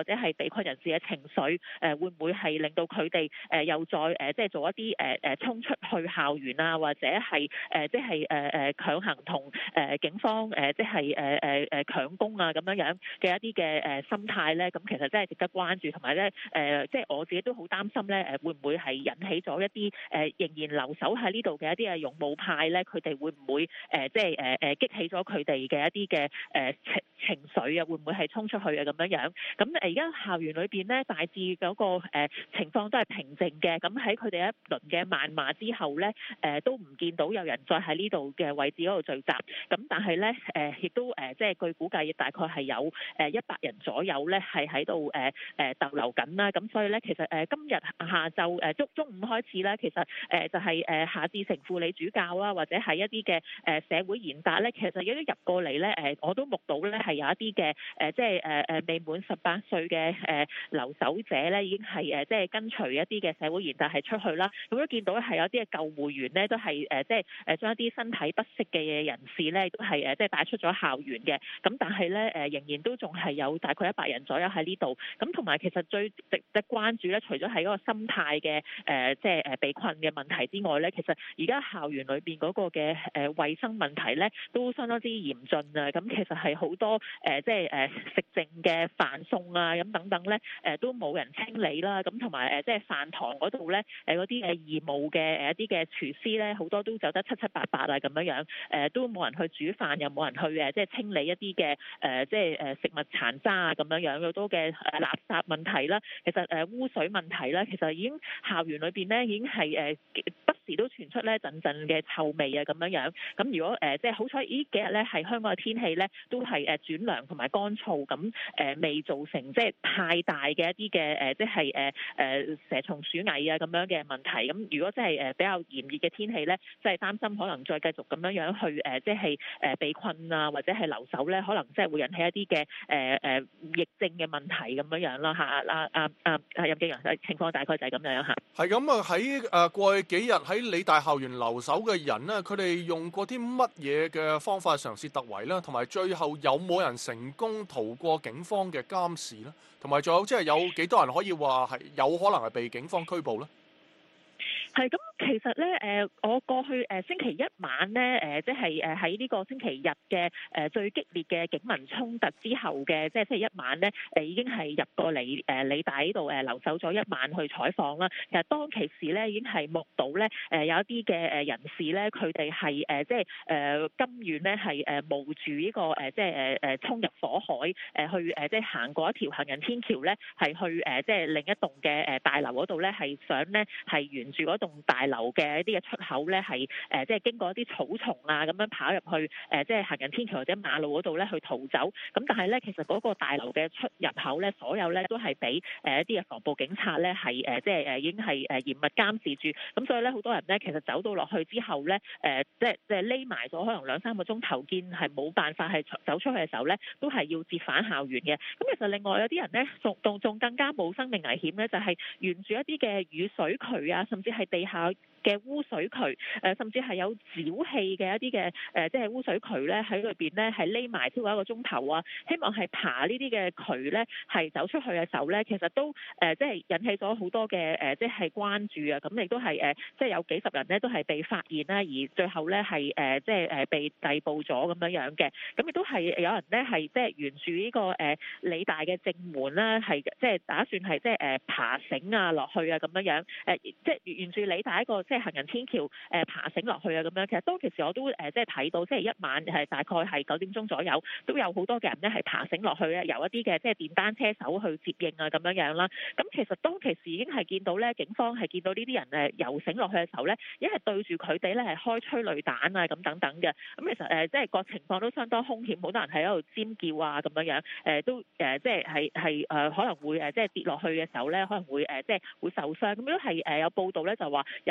被困人士嘅情緒誒會唔會係令到佢哋誒又再誒即係做一啲誒誒衝出去校園啊，或者係誒即係誒誒強行同誒警方誒即係誒誒誒強攻啊咁樣樣嘅一啲嘅誒心態咧，咁其實真係值得關注，同埋咧誒即係我自己都好擔心咧誒會唔會係引起咗一啲誒仍然留守喺呢度嘅一啲嘅勇武派咧，佢哋會唔會誒即係誒誒激起咗佢哋嘅一啲嘅誒情情緒啊，會唔會係衝出去啊咁樣樣？咁誒而家校園裏邊咧，大致嗰個誒情況都係平靜嘅。咁喺佢哋一輪嘅謾罵之後咧，誒都唔見到有人再喺呢度嘅位置嗰度聚集。咁但係咧誒亦都誒即係據估計大概係有誒一百人左右咧係喺度誒誒逗留緊啦。咁所以咧其實誒今日下晝誒中中午開始咧，其實誒就係誒夏志誠輔理主教啦，或者係一啲嘅誒社會賢達咧，其實已經入過嚟咧誒，我都目睹咧係有一啲嘅誒即係誒誒未滿十八歲嘅誒留守者咧，已經係誒即係跟隨一啲嘅社會賢達係出去啦。咁都見到係有啲嘅救護員咧，都係誒即係誒將一啲身體不適嘅人士咧，都係誒即係帶出咗校園嘅。咁但係咧誒仍然都仲係有大概一百人左右喺呢度。咁同埋其實最值得關注咧，除咗係嗰個心態嘅誒即係誒被困嘅問題之外咧，其實而家校園裏邊嗰個嘅誒衞生問題咧，都相當之嚴峻啊！咁其實係好多誒即係誒食剩嘅飯餸啊，咁等等咧誒都冇人清理啦。咁同埋誒即係飯堂嗰度咧誒嗰啲誒義務嘅誒一啲嘅廚師咧，好多都走得七七八八啊咁樣樣誒，都冇人去煮飯，又冇人去誒即係清理一啲嘅誒即係誒食物殘渣啊咁樣樣，好多嘅誒垃圾問題啦。其實誒污水問題咧，其實已經校園裏邊咧已經係誒不時都傳出咧陣陣嘅臭味啊咁樣樣。咁如果誒即係好彩呢幾日咧係香港嘅天氣咧都係誒轉涼同埋乾燥，咁誒未造成即係太大嘅一啲嘅誒即係誒誒蛇蟲鼠蟻啊咁樣嘅問題。咁如果真係誒比較炎熱嘅天氣咧，即係擔心可能再繼續咁樣樣去誒即係誒被困啊或者係留守咧，可能即係會引起一啲嘅誒誒疫症嘅問題咁樣樣啦嚇。啊啊啊啊任敬揚情況大概就係咁樣嚇。 係咁啊！喺誒過去幾日喺理大校園留守嘅人咧，佢哋用過啲乜嘢嘅方法嘗試突圍啦？同埋最後有冇人成功逃過警方嘅監視咧？同埋仲有即係有幾多人可以話係有可能係被警方拘捕咧？ 係咁，其實咧誒，我過去誒星期一晚咧誒，即係誒喺呢個星期日嘅誒最激烈嘅警民衝突之後嘅，即係星期一晚咧誒已經係入過嚟誒理大呢度誒留守咗一晚去採訪啦。其實當其時咧已經係目睹咧誒有一啲嘅誒人士咧，佢哋係誒即係誒甘願咧係誒冒住呢個誒即係誒誒衝入火海誒去誒即係行過一條行人天橋咧，係去誒即係另一棟嘅誒大樓嗰度咧，係想咧係沿住嗰棟大樓嘅一啲嘅出口咧，係誒即係經過一啲草叢啊，咁樣跑入去誒即係行人天橋或者馬路嗰度咧去逃走。咁但係咧，其實嗰個大樓嘅出入口咧，所有咧都係俾誒一啲嘅防暴警察咧係誒即係誒已經係誒嚴密監視住。咁所以咧，好多人咧其實走到落去之後咧，誒即係即係匿埋咗可能兩三個鐘頭，見係冇辦法係走出去嘅時候咧，都係要折返校園嘅。咁其實另外有啲人咧，仲仲仲更加冇生命危險咧，就係沿住一啲嘅雨水渠啊，甚至係地下嘅污水渠，誒甚至係有沼氣嘅一啲嘅誒，即係污水渠咧喺裏邊咧係匿埋超過一個鐘頭啊！希望係爬呢啲嘅渠咧係走出去嘅時候咧，其實都誒即係引起咗好多嘅誒，即係關注啊！咁亦都係誒，即係有幾十人咧都係被發現啦，而最後咧係誒即係誒被逮捕咗咁樣樣嘅。咁亦都係有人咧係即係沿住呢個誒理大嘅正門啦，係即係打算係即係誒爬繩啊落去啊咁樣樣誒，即係沿住理大一個即係行人天橋誒爬繩落去啊咁樣。其實當其時我都誒即係睇到，星期一晚係大概係九點鐘左右，都有好多嘅人咧係爬繩落去咧，由一啲嘅即係電單車手去接應啊咁樣樣啦。咁其實當其時已經係見到咧，警方係見到呢啲人誒游繩落去嘅時候咧，已經係對住佢哋咧係開催淚彈啊咁等等嘅。咁其實誒即係個情況都相當兇險，好多人喺度尖叫啊咁樣樣誒，都誒即係係係誒可能會誒即係跌落去嘅時候咧，可能會誒即係會受傷。咁都係誒有報道咧就話有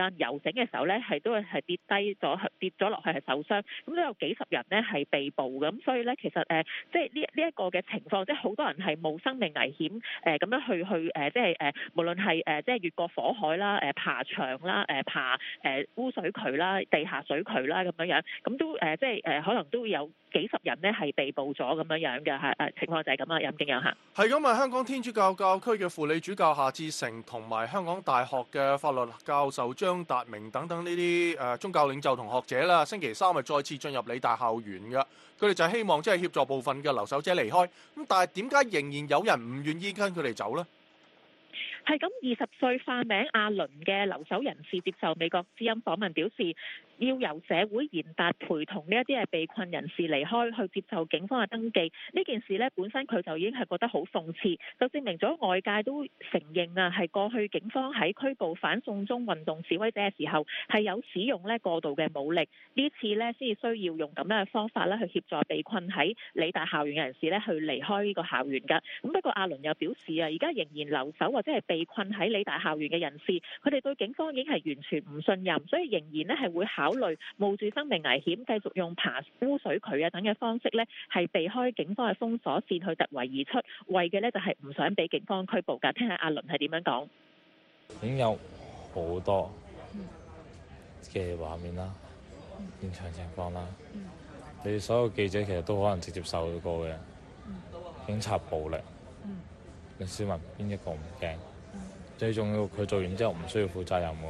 間遊繩嘅時候咧，係都係跌低咗，跌咗落去係受傷，咁都有幾十人咧係被捕嘅。咁所以咧，其實誒、呃，即係呢呢一個嘅情況，即係好多人係冒生命危險誒咁樣去去誒、呃，即係誒、呃，無論係誒即係越過火海啦、誒、呃、爬牆啦、誒、呃、爬誒、呃、污水渠啦、地下水渠啦咁樣樣，咁都誒、呃、即係誒、呃、可能都會有幾十人咧係被捕咗咁樣樣嘅係誒情況就係咁啦，任敬陽嚇。 係咁啊！香港天主教教區嘅輔理主教夏志誠同埋香港大學嘅法律教授張達明等等呢啲誒宗教領袖同學者啦，星期三啊再次進入理大校園嘅，佢哋就係希望即係協助部分嘅留守者離開。咁但係點解仍然有人唔願意跟佢哋走呢？ 係咁，二十歲化名阿倫嘅留守人士接受美國之音訪問表示，要由社會賢達陪同呢一啲係被困人士離開，去接受警方嘅登記。呢件事呢，本身佢就已經係覺得好諷刺，就證明咗外界都承認啊，係過去警方喺拘捕反送中運動示威者嘅時候係有使用呢過度嘅武力。呢次呢，先至需要用咁樣嘅方法咧去協助被困喺理大校園嘅人士呢去離開呢個校園㗎。咁不過阿倫又表示啊，而家仍然留守或者係被困喺理大校園嘅人士，佢哋對警方已經係完全唔信任，所以仍然咧係會考慮冒住生命危險，繼續用爬污水渠啊等嘅方式咧，係避開警方嘅封鎖線去突圍而出，為嘅咧就係唔想俾警方拘捕㗎。聽下阿倫係點樣講。 已經有好多嘅畫面啦，現場情況啦，你所有記者其實都可能直接受到過嘅警察暴力，你市民邊一個唔驚？最重要，佢做完之後唔需要負責任喎，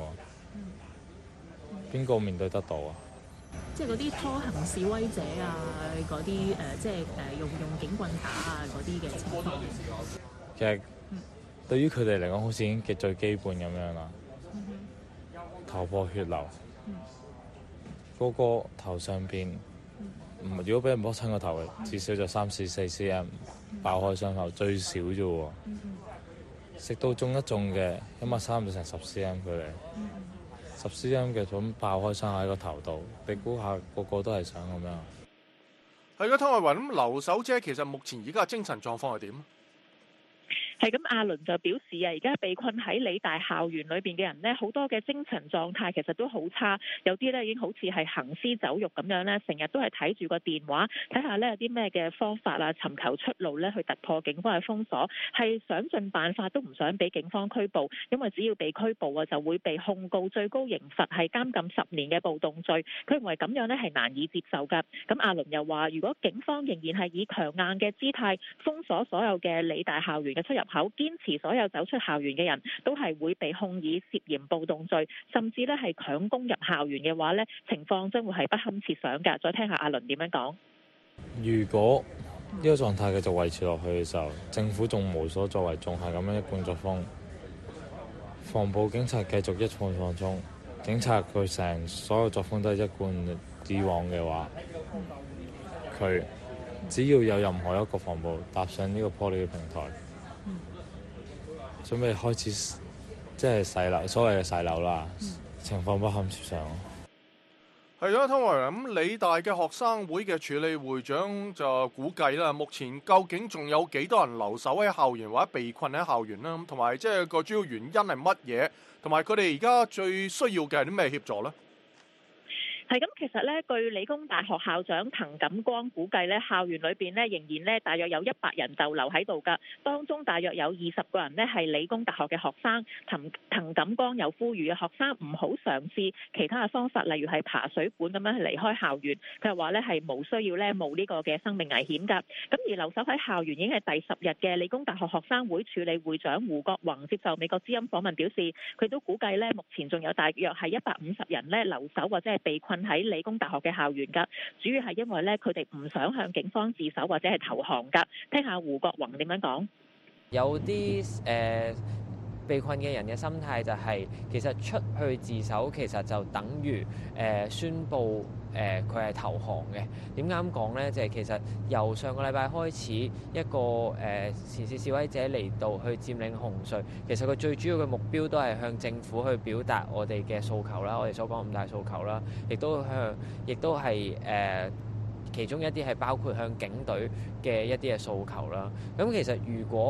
邊個面對得到啊？ 即係嗰啲拖行示威者啊，嗰啲誒，即係誒用用警棍打啊嗰啲嘅情況。 其實、嗯、對於佢哋嚟講，好似已經極最基本咁樣啦。嗯、頭破血流，嗰、嗯、個頭上邊，唔、嗯、如果俾人剝親個頭，至少就三四四 cm 爆開傷口，最少啫喎。嗯食到中一中嘅，起碼三到成十 cm 佢哋，十 cm 嘅咁爆開傷喺個頭度，你估下個個都係想咁樣？ 係嘅，湯慧雲，咁留守者其實目前而家嘅精神狀況係點？ 係咁，阿倫就表示啊，而家被困喺理大校園裏邊嘅人呢，好多嘅精神狀態其實都好差，有啲呢已經好似係行屍走肉咁樣呢，成日都係睇住個電話，睇下呢有啲咩嘅方法啊，尋求出路呢，去突破警方嘅封鎖，係想盡辦法都唔想俾警方拘捕，因為只要被拘捕啊，就會被控告最高刑罰係監禁十年嘅暴動罪，佢認為咁樣呢係難以接受㗎。咁阿倫又話，如果警方仍然係以強硬嘅姿態封鎖所有嘅理大校園嘅出入口，堅持所有走出校園嘅人都係會被控以涉嫌暴動罪，甚至咧係強攻入校園嘅話咧，情況將會係不堪設想㗎。再聽下阿倫點樣講。 如果呢個狀態繼續維持落去嘅時候，政府仲無所作為，仲係咁樣一貫作風，防暴警察繼續一貫放縱，警察佢成所有作風都係一貫以往嘅話，佢只要有任何一個防暴踏上呢個破裂嘅平台，準備開始即係洗樓，所謂嘅洗樓啦，嗯、情況不堪設想。 係咯，湯慧雲，咁理大嘅學生會嘅署理會長就估計啦，目前究竟仲有幾多人留守喺校園或者被困喺校園啦？咁同埋即係個主要原因係乜嘢？同埋佢哋而家最需要嘅係啲咩協助咧？ 係咁，其實咧，據理工大學校長滕錦光估計咧，校園裏邊咧仍然咧大約有一百人逗留喺度㗎，當中大約有二十個人咧係理工大學嘅學生。滕滕錦光有呼籲嘅學生唔好嘗試其他嘅方法，例如係爬水管咁樣去離開校園。佢係話咧係冇需要咧冒呢個嘅生命危險㗎。咁而留守喺校園已經係第十日嘅理工大學學生會署理會長胡國宏接受美國之音訪問表示，佢都估計咧目前仲有大約係一百五十人咧留守或者係被困喺理工大學嘅校園噶，主要係因為咧佢哋唔想向警方自首或者係投降噶。聽下胡國宏點樣講。 有啲誒、呃、被困嘅人嘅心態就係、是，其實出去自首其實就等於誒、呃、宣佈誒佢係投降嘅。點解咁講呢？就係、是、其實由上個禮拜開始，一個誒前線示威者嚟到去佔領紅隧，其實佢最主要嘅目標都係向政府去表達我哋嘅訴求啦，我哋所講五大訴求啦，亦都向，亦都係誒、呃、其中一啲係包括向警隊嘅一啲嘅訴求啦。咁其實如果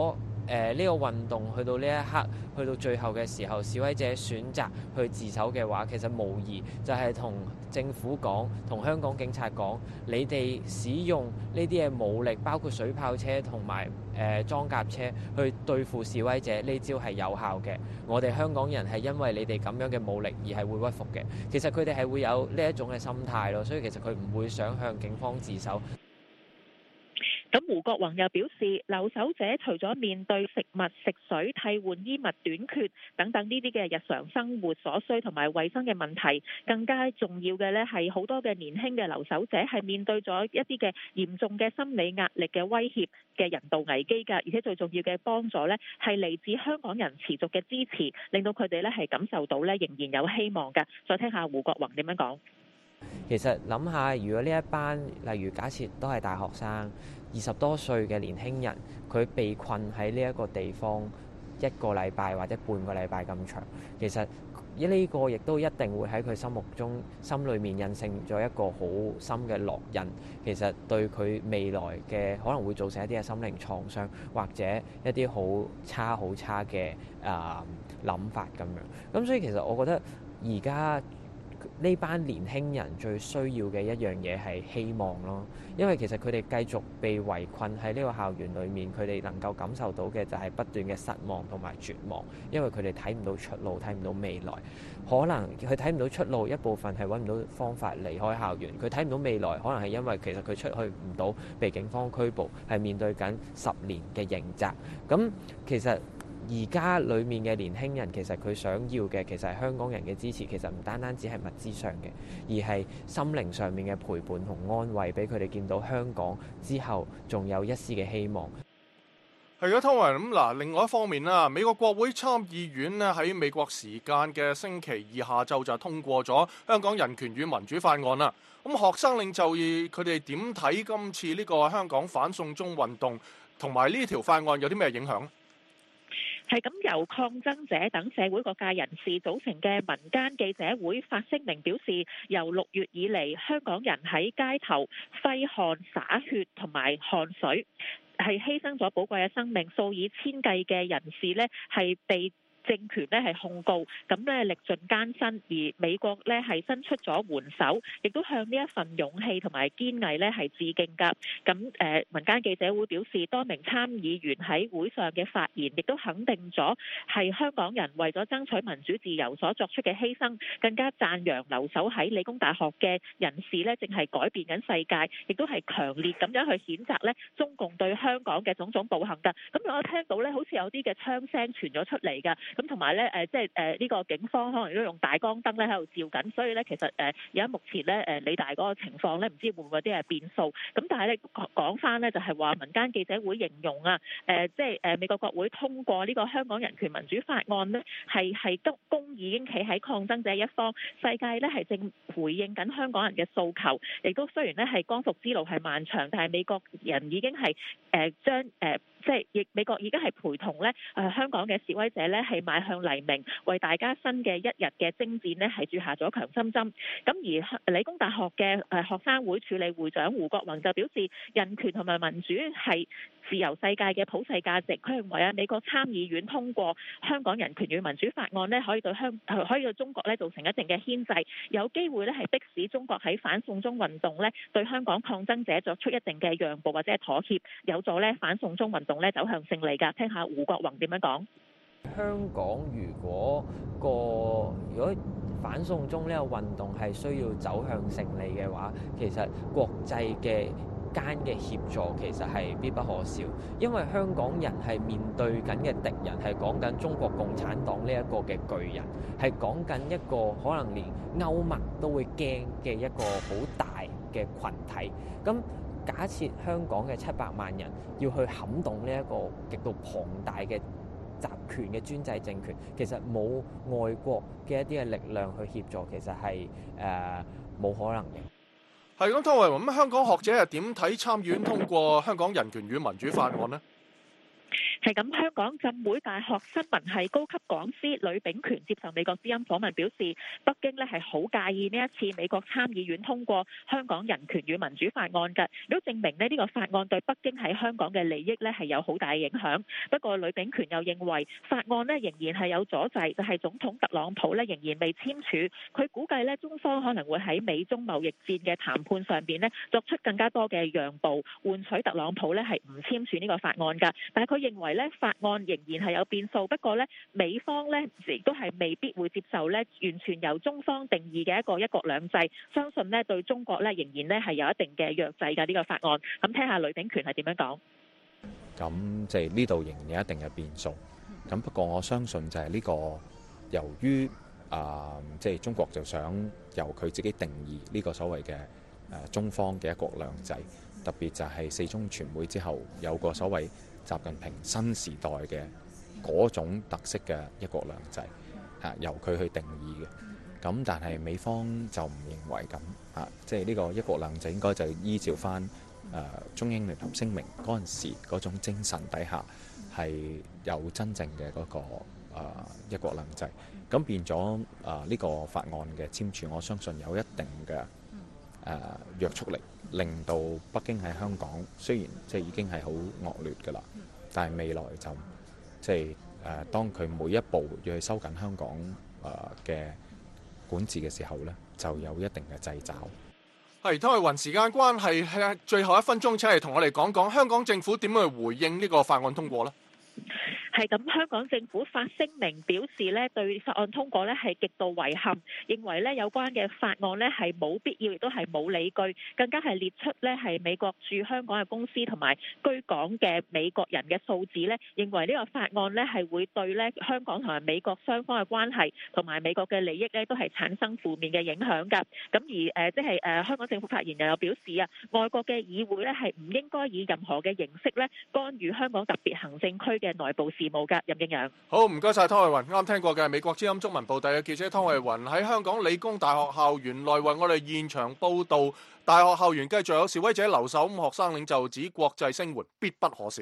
誒呢個運動去到呢一刻，去到最後嘅時候，示威者選擇去自首嘅話，其實無疑就係同政府講，同香港警察講，你哋使用呢啲嘅武力，包括水炮車同埋誒裝甲車去對付示威者，呢招係有效嘅。我哋香港人係因為你哋咁樣嘅武力而係會屈服嘅。其實佢哋係會有呢一種嘅心態咯，所以其實佢唔會想向警方自首。 咁胡國宏又表示，留守者除咗面對食物、食水、替換衣物短缺等等呢啲嘅日常生活所需同埋衛生嘅問題，更加重要嘅呢係好多嘅年輕嘅留守者係面對咗一啲嘅嚴重嘅心理壓力嘅威脅嘅人道危機㗎，而且最重要嘅幫助呢係嚟自香港人持續嘅支持，令到佢哋呢係感受到呢仍然有希望㗎。再聽下胡國宏點樣講。 其實諗下，如果呢一班例如假設都係大學生，二十多歲嘅年輕人，佢被困喺呢一個地方一個禮拜或者半個禮拜咁長，其實呢個亦都一定會喺佢心目中、心裏面印成咗一個好深嘅烙印。其實對佢未來嘅可能會造成一啲嘅心靈創傷，或者一啲好差好差嘅啊諗法咁樣。咁所以其實我覺得而家呢班年輕人最需要嘅一樣嘢係希望咯，因為其實佢哋繼續被圍困喺呢個校園裏面，佢哋能夠感受到嘅就係不斷嘅失望同埋絕望，因為佢哋睇唔到出路，睇唔到未來。可能佢睇唔到出路，一部分係揾唔到方法離開校園，佢睇唔到未來，可能係因為其實佢出去唔到，被警方拘捕，係面對緊十年嘅刑責。咁其實而家裡面嘅年輕人其實佢想要嘅其實係香港人嘅支持，其實唔單單只係物資上嘅，而係心靈上面嘅陪伴同安慰，俾佢哋見到香港之後仲有一絲嘅希望。 係嘅，湯唯。咁嗱，另外一方面啦，美國國會參議院咧喺美國時間嘅星期二下晝就通過咗香港人權與民主法案啦。咁學生領袖佢哋點睇今次呢個香港反送中運動同埋呢條法案有啲咩影響？ 係咁，由抗爭者等社會各界人士組成嘅民間記者會發聲明表示，由六月以嚟，香港人喺街頭揮汗灑血同埋汗水，係犧牲咗寶貴嘅生命，數以千計嘅人士呢係被政權咧係控告，咁咧歷盡艱辛，而美國咧係伸出咗援手，亦都向呢一份勇氣同埋堅毅咧係致敬㗎。咁誒民間記者會表示，多名參議員喺會上嘅發言，亦都肯定咗係香港人為咗爭取民主自由所作出嘅犧牲，更加讚揚留守喺理工大學嘅人士咧，正係改變緊世界，亦都係強烈咁樣去譴責咧中共對香港嘅種種暴行㗎。咁我聽到咧，好似有啲嘅槍聲傳咗出嚟㗎。咁同埋咧，誒即係誒呢個警方可能都用大光燈咧喺度照緊，所以咧其實誒而家目前咧誒理大嗰個情況咧，唔知會唔會有啲係變數。咁但係咧講翻咧，就係話民間記者會形容啊，誒即係誒美國國會通過呢個香港人權民主法案呢，係係公公已經企喺抗爭者一方，世界咧係正回應緊香港人嘅訴求，亦都雖然咧係光復之路係漫長，但係美國人已經係誒將誒。即係亦美國已經係陪同咧，誒香港嘅示威者咧係邁向黎明，為大家新嘅一日嘅征戰呢係注下咗強心針。咁而理工大學嘅誒學生會署理會長胡國宏就表示，人權同埋民主係自由世界嘅普世價值。佢認為啊，美國參議院通過香港人權與民主法案呢，可以對香可以對中國咧造成一定嘅牽制，有機會咧係迫使中國喺反送中運動咧對香港抗爭者作出一定嘅讓步或者係妥協，有助咧反送中運動咧走向勝利㗎。聽下胡國宏點樣講。 香港如果個如果反送中呢個運動係需要走向勝利嘅話，其實國際嘅間嘅協助其實係必不可少，因為香港人係面對緊嘅敵人係講緊中國共產黨呢一個嘅巨人，係講緊一個可能連歐盟都會驚嘅一個好大嘅群體。咁假設香港嘅七百萬人要去撼動呢一個極度龐大嘅集權嘅專制政權，其實冇外國嘅一啲嘅力量去協助，其實係誒冇可能嘅。 係咁，湯唯，咁香港學者係點睇參議院通過香港人權與民主法案呢？ 係咁，香港浸會大學新聞系高級講師呂秉權接受美國之音訪問表示，北京呢係好介意呢一次美國參議院通過香港人權與民主法案嘅，都證明呢呢個法案對北京喺香港嘅利益呢係有好大嘅影響。不過呂秉權又認為法案呢仍然係有阻滯，就係總統特朗普呢仍然未簽署。佢估計呢中方可能會喺美中貿易戰嘅談判上邊呢作出更加多嘅讓步，換取特朗普呢係唔簽署呢個法案㗎。但係佢認為呢法案仍然係有變數，不過呢美方呢亦都係未必會接受呢完全由中方定義嘅一個一國兩制，相信呢對中國呢仍然呢係有一定嘅約制㗎呢個法案。咁聽下呂秉權係點樣講？ 咁即係呢度仍然有一定嘅變數。咁不過我相信就係呢個由於啊即係中國就想由佢自己定義呢個所謂嘅誒中方嘅一國兩制，特別就係四中全會之後有個所謂習近平新時代嘅嗰種特色嘅一國兩制，嚇由佢去定義嘅。咁但係美方就唔認為咁嚇，即係呢個一國兩制應該就依照翻誒中英聯合聲明嗰陣時嗰種精神底下係有真正嘅嗰個誒一國兩制。咁變咗誒呢個法案嘅簽署，我相信有一定嘅誒約束力，令到北京喺香港雖然即係已經係好惡劣㗎啦，但係未來就即係誒當佢每一步要去收緊香港誒嘅管治嘅時候呢，就有一定嘅掣肘。 係，湯慧雲，時間關係，最後一分鐘請嚟同我哋講講香港政府點樣去回應呢個法案通過呢？ 係咁，香港政府發聲明表示呢對法案通過呢係極度遺憾，認為呢有關嘅法案呢係冇必要，亦都係冇理據，更加係列出呢係美國駐香港嘅公司同埋居港嘅美國人嘅數字呢，認為呢個法案呢係會對呢香港同埋美國雙方嘅關係同埋美國嘅利益呢都係產生負面嘅影響㗎。咁而誒即係誒香港政府發言人又表示啊，外國嘅議會呢係唔應該以任何嘅形式呢干預香港特別行政區嘅內部事務㗎。任敬揚， 好，唔該晒湯慧雲。啱聽過嘅係美國之音中文部第嘅記者湯慧雲喺香港理工大學校園內為我哋現場報導。大學校園繼續有示威者留守，咁學生領袖指國際聲援必不可少。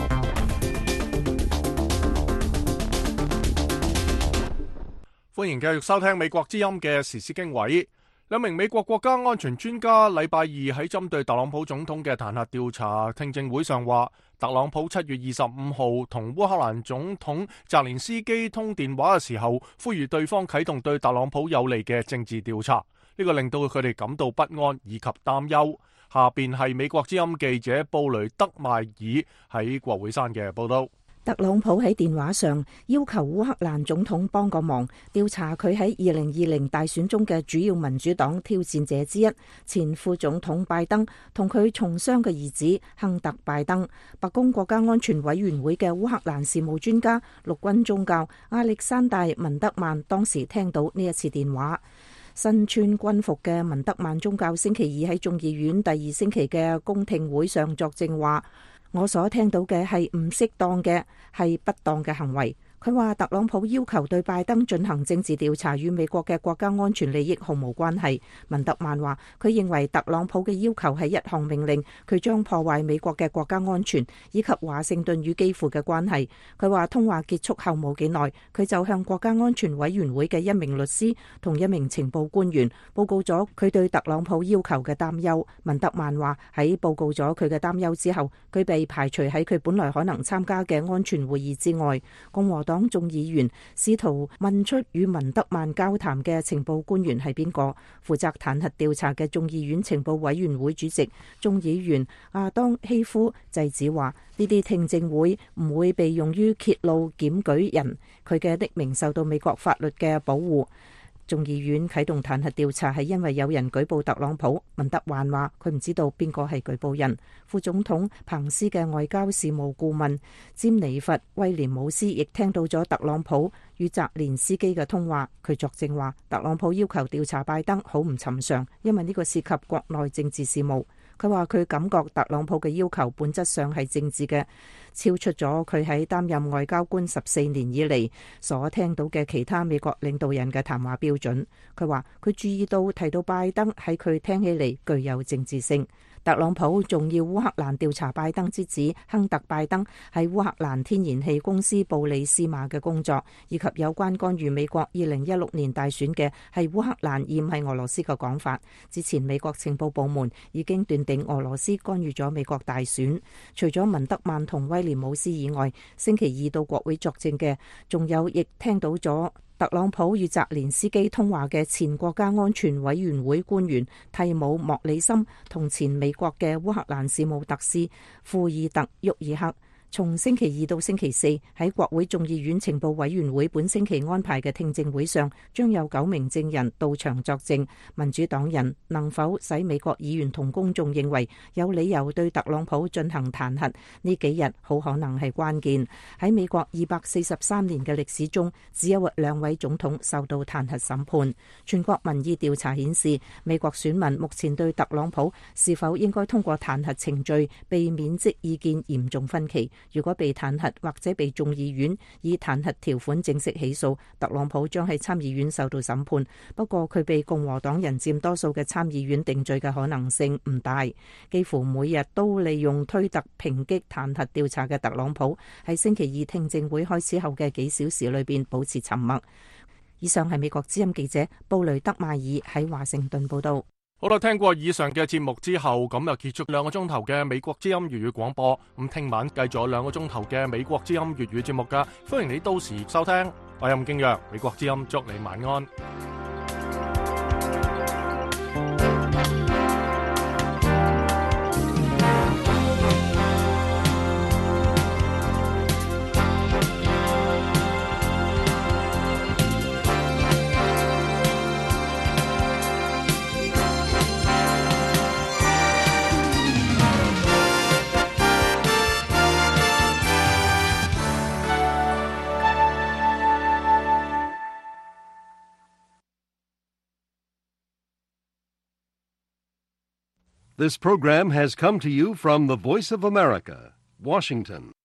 歡迎繼續收聽美國之音嘅時事經緯。兩名美國國家安全專家禮拜二喺針對特朗普總統嘅彈劾調查聽證會上話，特朗普七月二十五號同烏克蘭總統澤連斯基通電話嘅時候，呼籲對方啟動對特朗普有利嘅政治調查，呢個令到佢哋感到不安以及擔憂。下邊係美國之音記者布雷德邁爾喺國會山嘅報道。 特朗普喺電話上要求烏克蘭總統幫個忙，調查佢喺二零二零大選中嘅主要民主黨挑戰者之一前副總統拜登同佢從商嘅兒子亨特拜登。白宮國家安全委員會嘅烏克蘭事務專家陸軍中校亞歷山大文德曼當時聽到呢一次電話。身穿軍服嘅文德曼中校星期二喺眾議院第二星期嘅公聽會上作證話，我所聽到嘅係唔適當嘅，係不當嘅行為。佢話特朗普要求對拜登進行政治調查與美國嘅國家安全利益毫無關係。文特曼話佢認為特朗普嘅要求係一項命令，佢將破壞美國嘅國家安全以及華盛頓與基輔嘅關係。佢話通話結束後冇幾耐，佢就向國家安全委員會嘅一名律師同一名情報官員報告咗佢對特朗普要求嘅擔憂。文特曼話喺報告咗佢嘅擔憂之後，佢被排除喺佢本來可能參加嘅安全會議之外。共和黨眾議員試圖問出與文德曼交談嘅情報官員係邊個。負責彈劾調查嘅眾議院情報委員會主席眾議員亞當希夫制止話，呢啲聽證會唔會被用於揭露檢舉人，佢嘅匿名受到美國法律嘅保護。眾議院啟動彈劾調查係因為有人舉報特朗普。文德曼話佢唔知道邊個係舉報人。副總統彭斯嘅外交事務顧問詹尼弗威廉姆斯亦聽到咗特朗普與澤連斯基嘅通話。佢作證話特朗普要求調查拜登好唔尋常，因為呢個涉及國內政治事務。佢話佢感覺特朗普嘅要求本質上係政治嘅，超出咗佢喺擔任外交官十四年以嚟所聽到嘅其他美國領導人嘅談話標準。佢話佢注意到提到拜登喺佢聽起嚟具有政治性。 特朗普仲要烏克蘭調查拜登之子亨特拜登喺烏克蘭天然氣公司布里斯馬嘅工作，以及有關干預美國二零一六年大選嘅係烏克蘭而唔係俄羅斯嘅講法。之前美國情報部門已經斷定俄羅斯干預咗美國大選。除咗文德曼同威廉姆斯以外，星期二到國會作證嘅仲有亦聽到咗特朗普與澤連斯基通話嘅前國家安全委員會官員蒂姆莫里森同前美國嘅烏克蘭事務特使庫爾特沃爾克。從星期二到星期四喺國會眾議院情報委員會本星期安排嘅聽證會上，將有九名證人到場作證。民主黨人能否使美國議員同公眾認為有理由對特朗普進行彈劾，呢幾日好可能係關鍵。喺美國二百四十三年嘅歷史中，只有兩位總統受到彈劾審判。全國民意調查顯示，美國選民目前對特朗普是否應該通過彈劾程序被免職意見嚴重分歧。如果被彈劾或者被眾議院以彈劾條款正式起訴，特朗普將喺參議院受到審判。不過佢被共和黨人佔多數嘅參議院定罪嘅可能性唔大。幾乎每日都利用推特抨擊彈劾調查嘅特朗普，喺星期二聽證會開始後嘅幾小時裏邊保持沉默。以上係美國之音記者布雷德邁爾喺華盛頓報道。 好啦，聽過以上嘅節目之後，咁就結束兩個鐘頭嘅美國之音粵語廣播。咁聽晚繼續有兩個鐘頭嘅美國之音粵語節目噶，歡迎你到時收聽。我係吳敬陽，美國之音祝你晚安。 This program has come to you from the Voice of America, Washington.